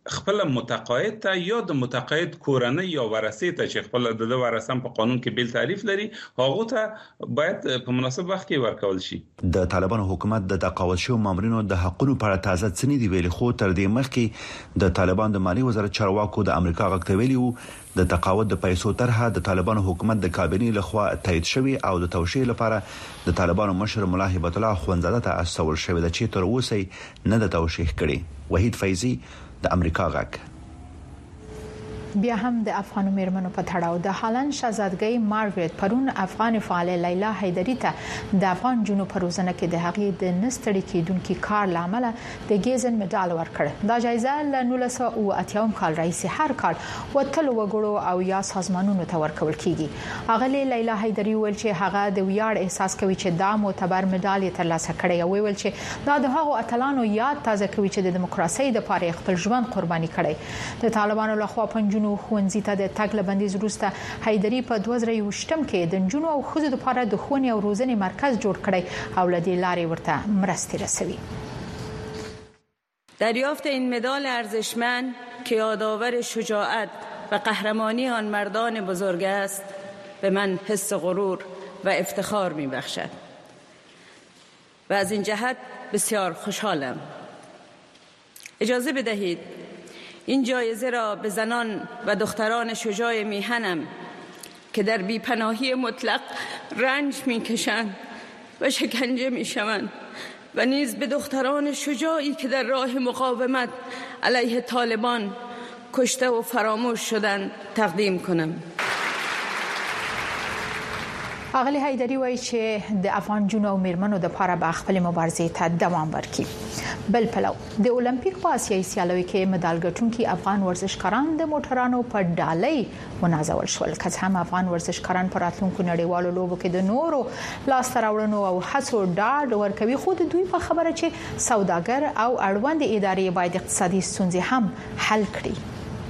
Speaker 2: خپل متقاعد ته یا د متقاعد کورنۍ یا ورثه ته چې خپل د ورثه په قانون کې بیل تعریف لري هغه ته باید په مناسب وخت کې ورکول شي.
Speaker 5: د طالبانو حکومت د تقاعد شو مامورینو د حقوقو په اړه تازه څه نه دی ویلي، خو تر دې مخکې د طالبان د مالی وزارت چارواکو د امریکا غږ ویلي وو د تقاعد د پیسو طرحه د طالبانو حکومت د کابینې لخوا تایید شوی او د توشیح لپاره د طالبانو مشر مولا هیبت الله خوندزاده ته استول شوی د چې تر اوسه نه د توشیح کړي. وحید فیضی د امریکا غږ.
Speaker 12: بیا هم د افغان میرمنو په تړاو د هالند شاهزادګۍ مارګریټ پرون افغان فعال لیلا حیدری ته د افغان جنوب پروزنه کې د هغې د نستړي کېدونکو کار لامل د ګیزن مډال ورکړ. دا جایزه له نولس سوه اوه اتیا کال راهیسې هر کال وتلو وګړو او یا سازمانونو ته ورکول کیږي. هغه لیلا حیدری ویل چې هغه د ویاړ احساس کوي چې دا معتبر مډال یې ترلاسه کړی او ویل چې دا د هغو اتلانو یاد تازه کوي چې د دیموکراسي لپاره خپل ژوند قرباني کړی. د طالبانو لخوا پنځه نو خوندزي ته د تګ لبندیز وروسته حیدری په دوه زره یوویشتم کې د نجونو او ښځو لپاره د ښوونې او روزنې مرکز جوړ کړی او لدې لارې ورته مرستې رسوي.
Speaker 3: دریافت این مدال ارزشمند که یادآور شجاعت و قهرمانی آن مردان بزرگ است به من حس غرور و افتخار می‌بخشد و از این جهت بسیار خوشحالم. اجازه بدهید این جایزه را به زنان و دختران شجاع میهنم که در بیپناهی مطلق رنج میکشند و شکنجه میشوند و نیز به دختران شجاعی که در راه مقاومت علیه طالبان کشته و فراموش شدند تقدیم کنم.
Speaker 12: اغلی حیدری وایي چې د افغان جنو او میرمنو د لپاره به خپل مبارزې ته دوام ورکړي. بل پلو د اولمپیک په آسیایي سیالیو کې مډال ګټونکي افغان ورزشکاران د موټرانو په ډالۍ ونازول شول. که هم افغان ورزشکاران په راتلونکو نړیوالو لوبو کې د نورو لاسته راوړنو او هڅو ډاډ ورکوي، خو د دوی په خبره چې سوداګر او اړوند ادارې باید اقتصادي ستونزې هم حل کړي.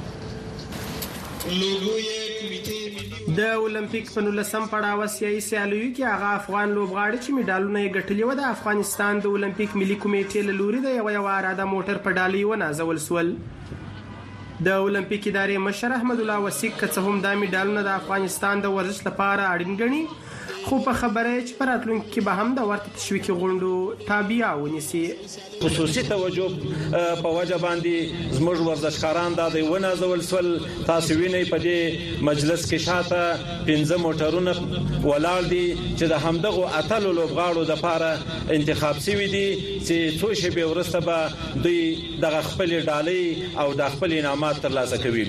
Speaker 6: د اولمپیک په نولسم پړاو آسیایي سیالیو کې هغه افغان لوبغاړي چې میډالونه یې ګټلي و د افغانستان د اولمپیک ملي کمیټې له لوري د یو یو اراده موټر په ډالۍ ونازول شول. د اولمپیک ادارې مشر احمد الله وسیق که څه هم دا میډالونه د افغانستان د ورزش لپاره اړین ګڼي، خو په خبره چې پر راتلونکي کې به هم د ورته تشویقي غونډو تابعیا ونیسي.
Speaker 8: خصوصي توجه په وجه باندې زموږ ورزشکاران د دې ونازول سول. تاسو وینئ په دې مجلس کې شاته پنځه موټرونه ولاړ دي چې د همدغه اتلو لوبغاړو د لپاره انتخاب شوی دي چې څو شپې ورسته به دوی د خپل ډالۍ او د خپل انعامات ترلاسه کوي.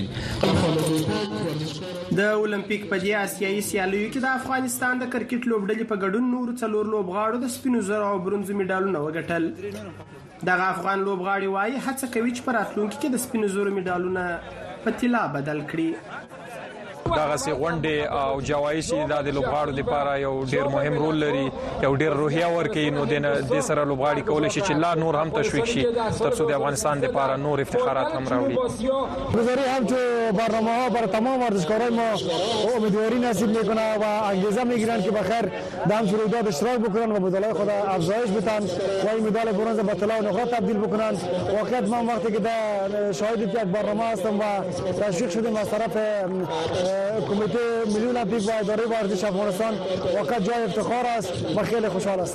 Speaker 6: د اولمپیک په دې آسیایي سیالیو کې د افغانستان د کرکټ لوبډلې په ګډون نور څلور لوبغاړو د سپینو زرو او برونزو میډالونه وګټل. دغه افغان لوبغاړي وايي هڅه کوي چې په راتلونکي کې د سپینو زرو میډالونه په طلا بدل کړي.
Speaker 9: دغه سي غونډې او جوایز د لوبغاړو لپاره یو ډیر مهم رول لري، یو ډیر روحیه ورکوي، نو د سره لوبغاړي کولای شي چې لا نور هم تشویق شي ترڅو د افغانستان لپاره نور افتخارات هم راوړي.
Speaker 26: گزارش هم که برنامه‌ها برای تمام ورزشکارای ما امیدواری نصیب میکنه و انگیزه میگیرن که بخیر در هم رویداد اشتراک بکنن و مدالای خود افزایش بدن و این مدال برنز به طلا و نقاط تبدیل بکنن. واقعا من وقتی که در شاهد یک برنامه هستم و تشویق شدیم از طرف کمیته ملی المپیک و اداره ورزش افغانستان، واقعا جای افتخار است و خیلی خوشحال هستم.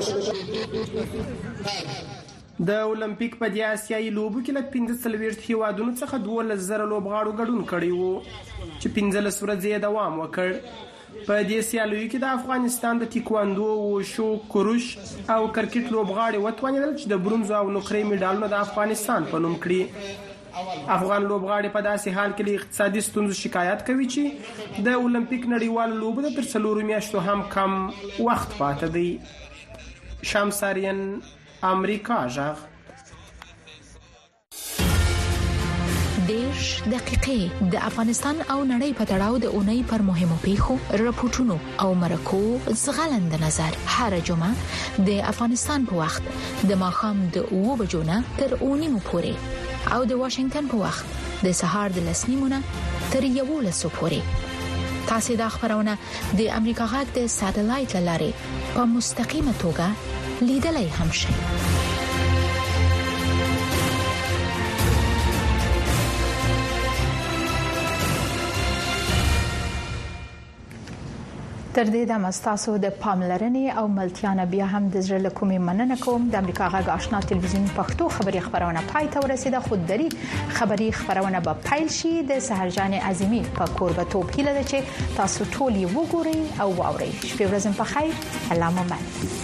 Speaker 6: د اولمپیک په دې آسیایي لوبو کې له پنځه څلوېښت هیوادونو څخه دولس زره لوبغاړو ګډون کړی وو چې پنځلس ورځې یې دوام وکړ. په دې سیالیو کې د افغانستان د تیکواندو، وشو، کروش او کرکټ لوبغاړي وتوانېدل چې د برونزو او نقرې میډالونه د افغانستان په نوم کړي. افغان لوبغاړي په داسې حال کې له اقتصادي ستونزو شکایت کوي چې د اولمپیک نړیوالو لوبو د تر څلورو میاشتو هم کم وخت پاتې دی. شمساریان، امریکا غږ.
Speaker 27: دیش دقیقې د افغانستان او نړۍ په تړاو د اونۍ پر مهمو پیښو، راپورټونو او مرکو زغلند نظر هر جمعه د افغانستان په وخت د ماښام د اوو بجو نه تر اوو نیمو پورې او د واشنگټن په وخت د سهار د لس نیمو نه تر یوولسو پورې. تاسو د خبرونه د امریکا غږ د ساتلایت لارې په مستقیمه توګه لیدلای هم شئ.
Speaker 12: تر دې د مستاسو د پاملرنې او ملتيانه بیا هم د زړه کومې مننه کوم. د امریکا غږ آشنا تلویزیون پښتو خبري خبرونه پای ته ورسیده. خودداري خبري خبرونه به پیل شي. د سحرجان عظیمی په قربتوب هیله ده چې تاسو ټول یې وګورئ او واورئ. شپه ورځ په خیر. الله مو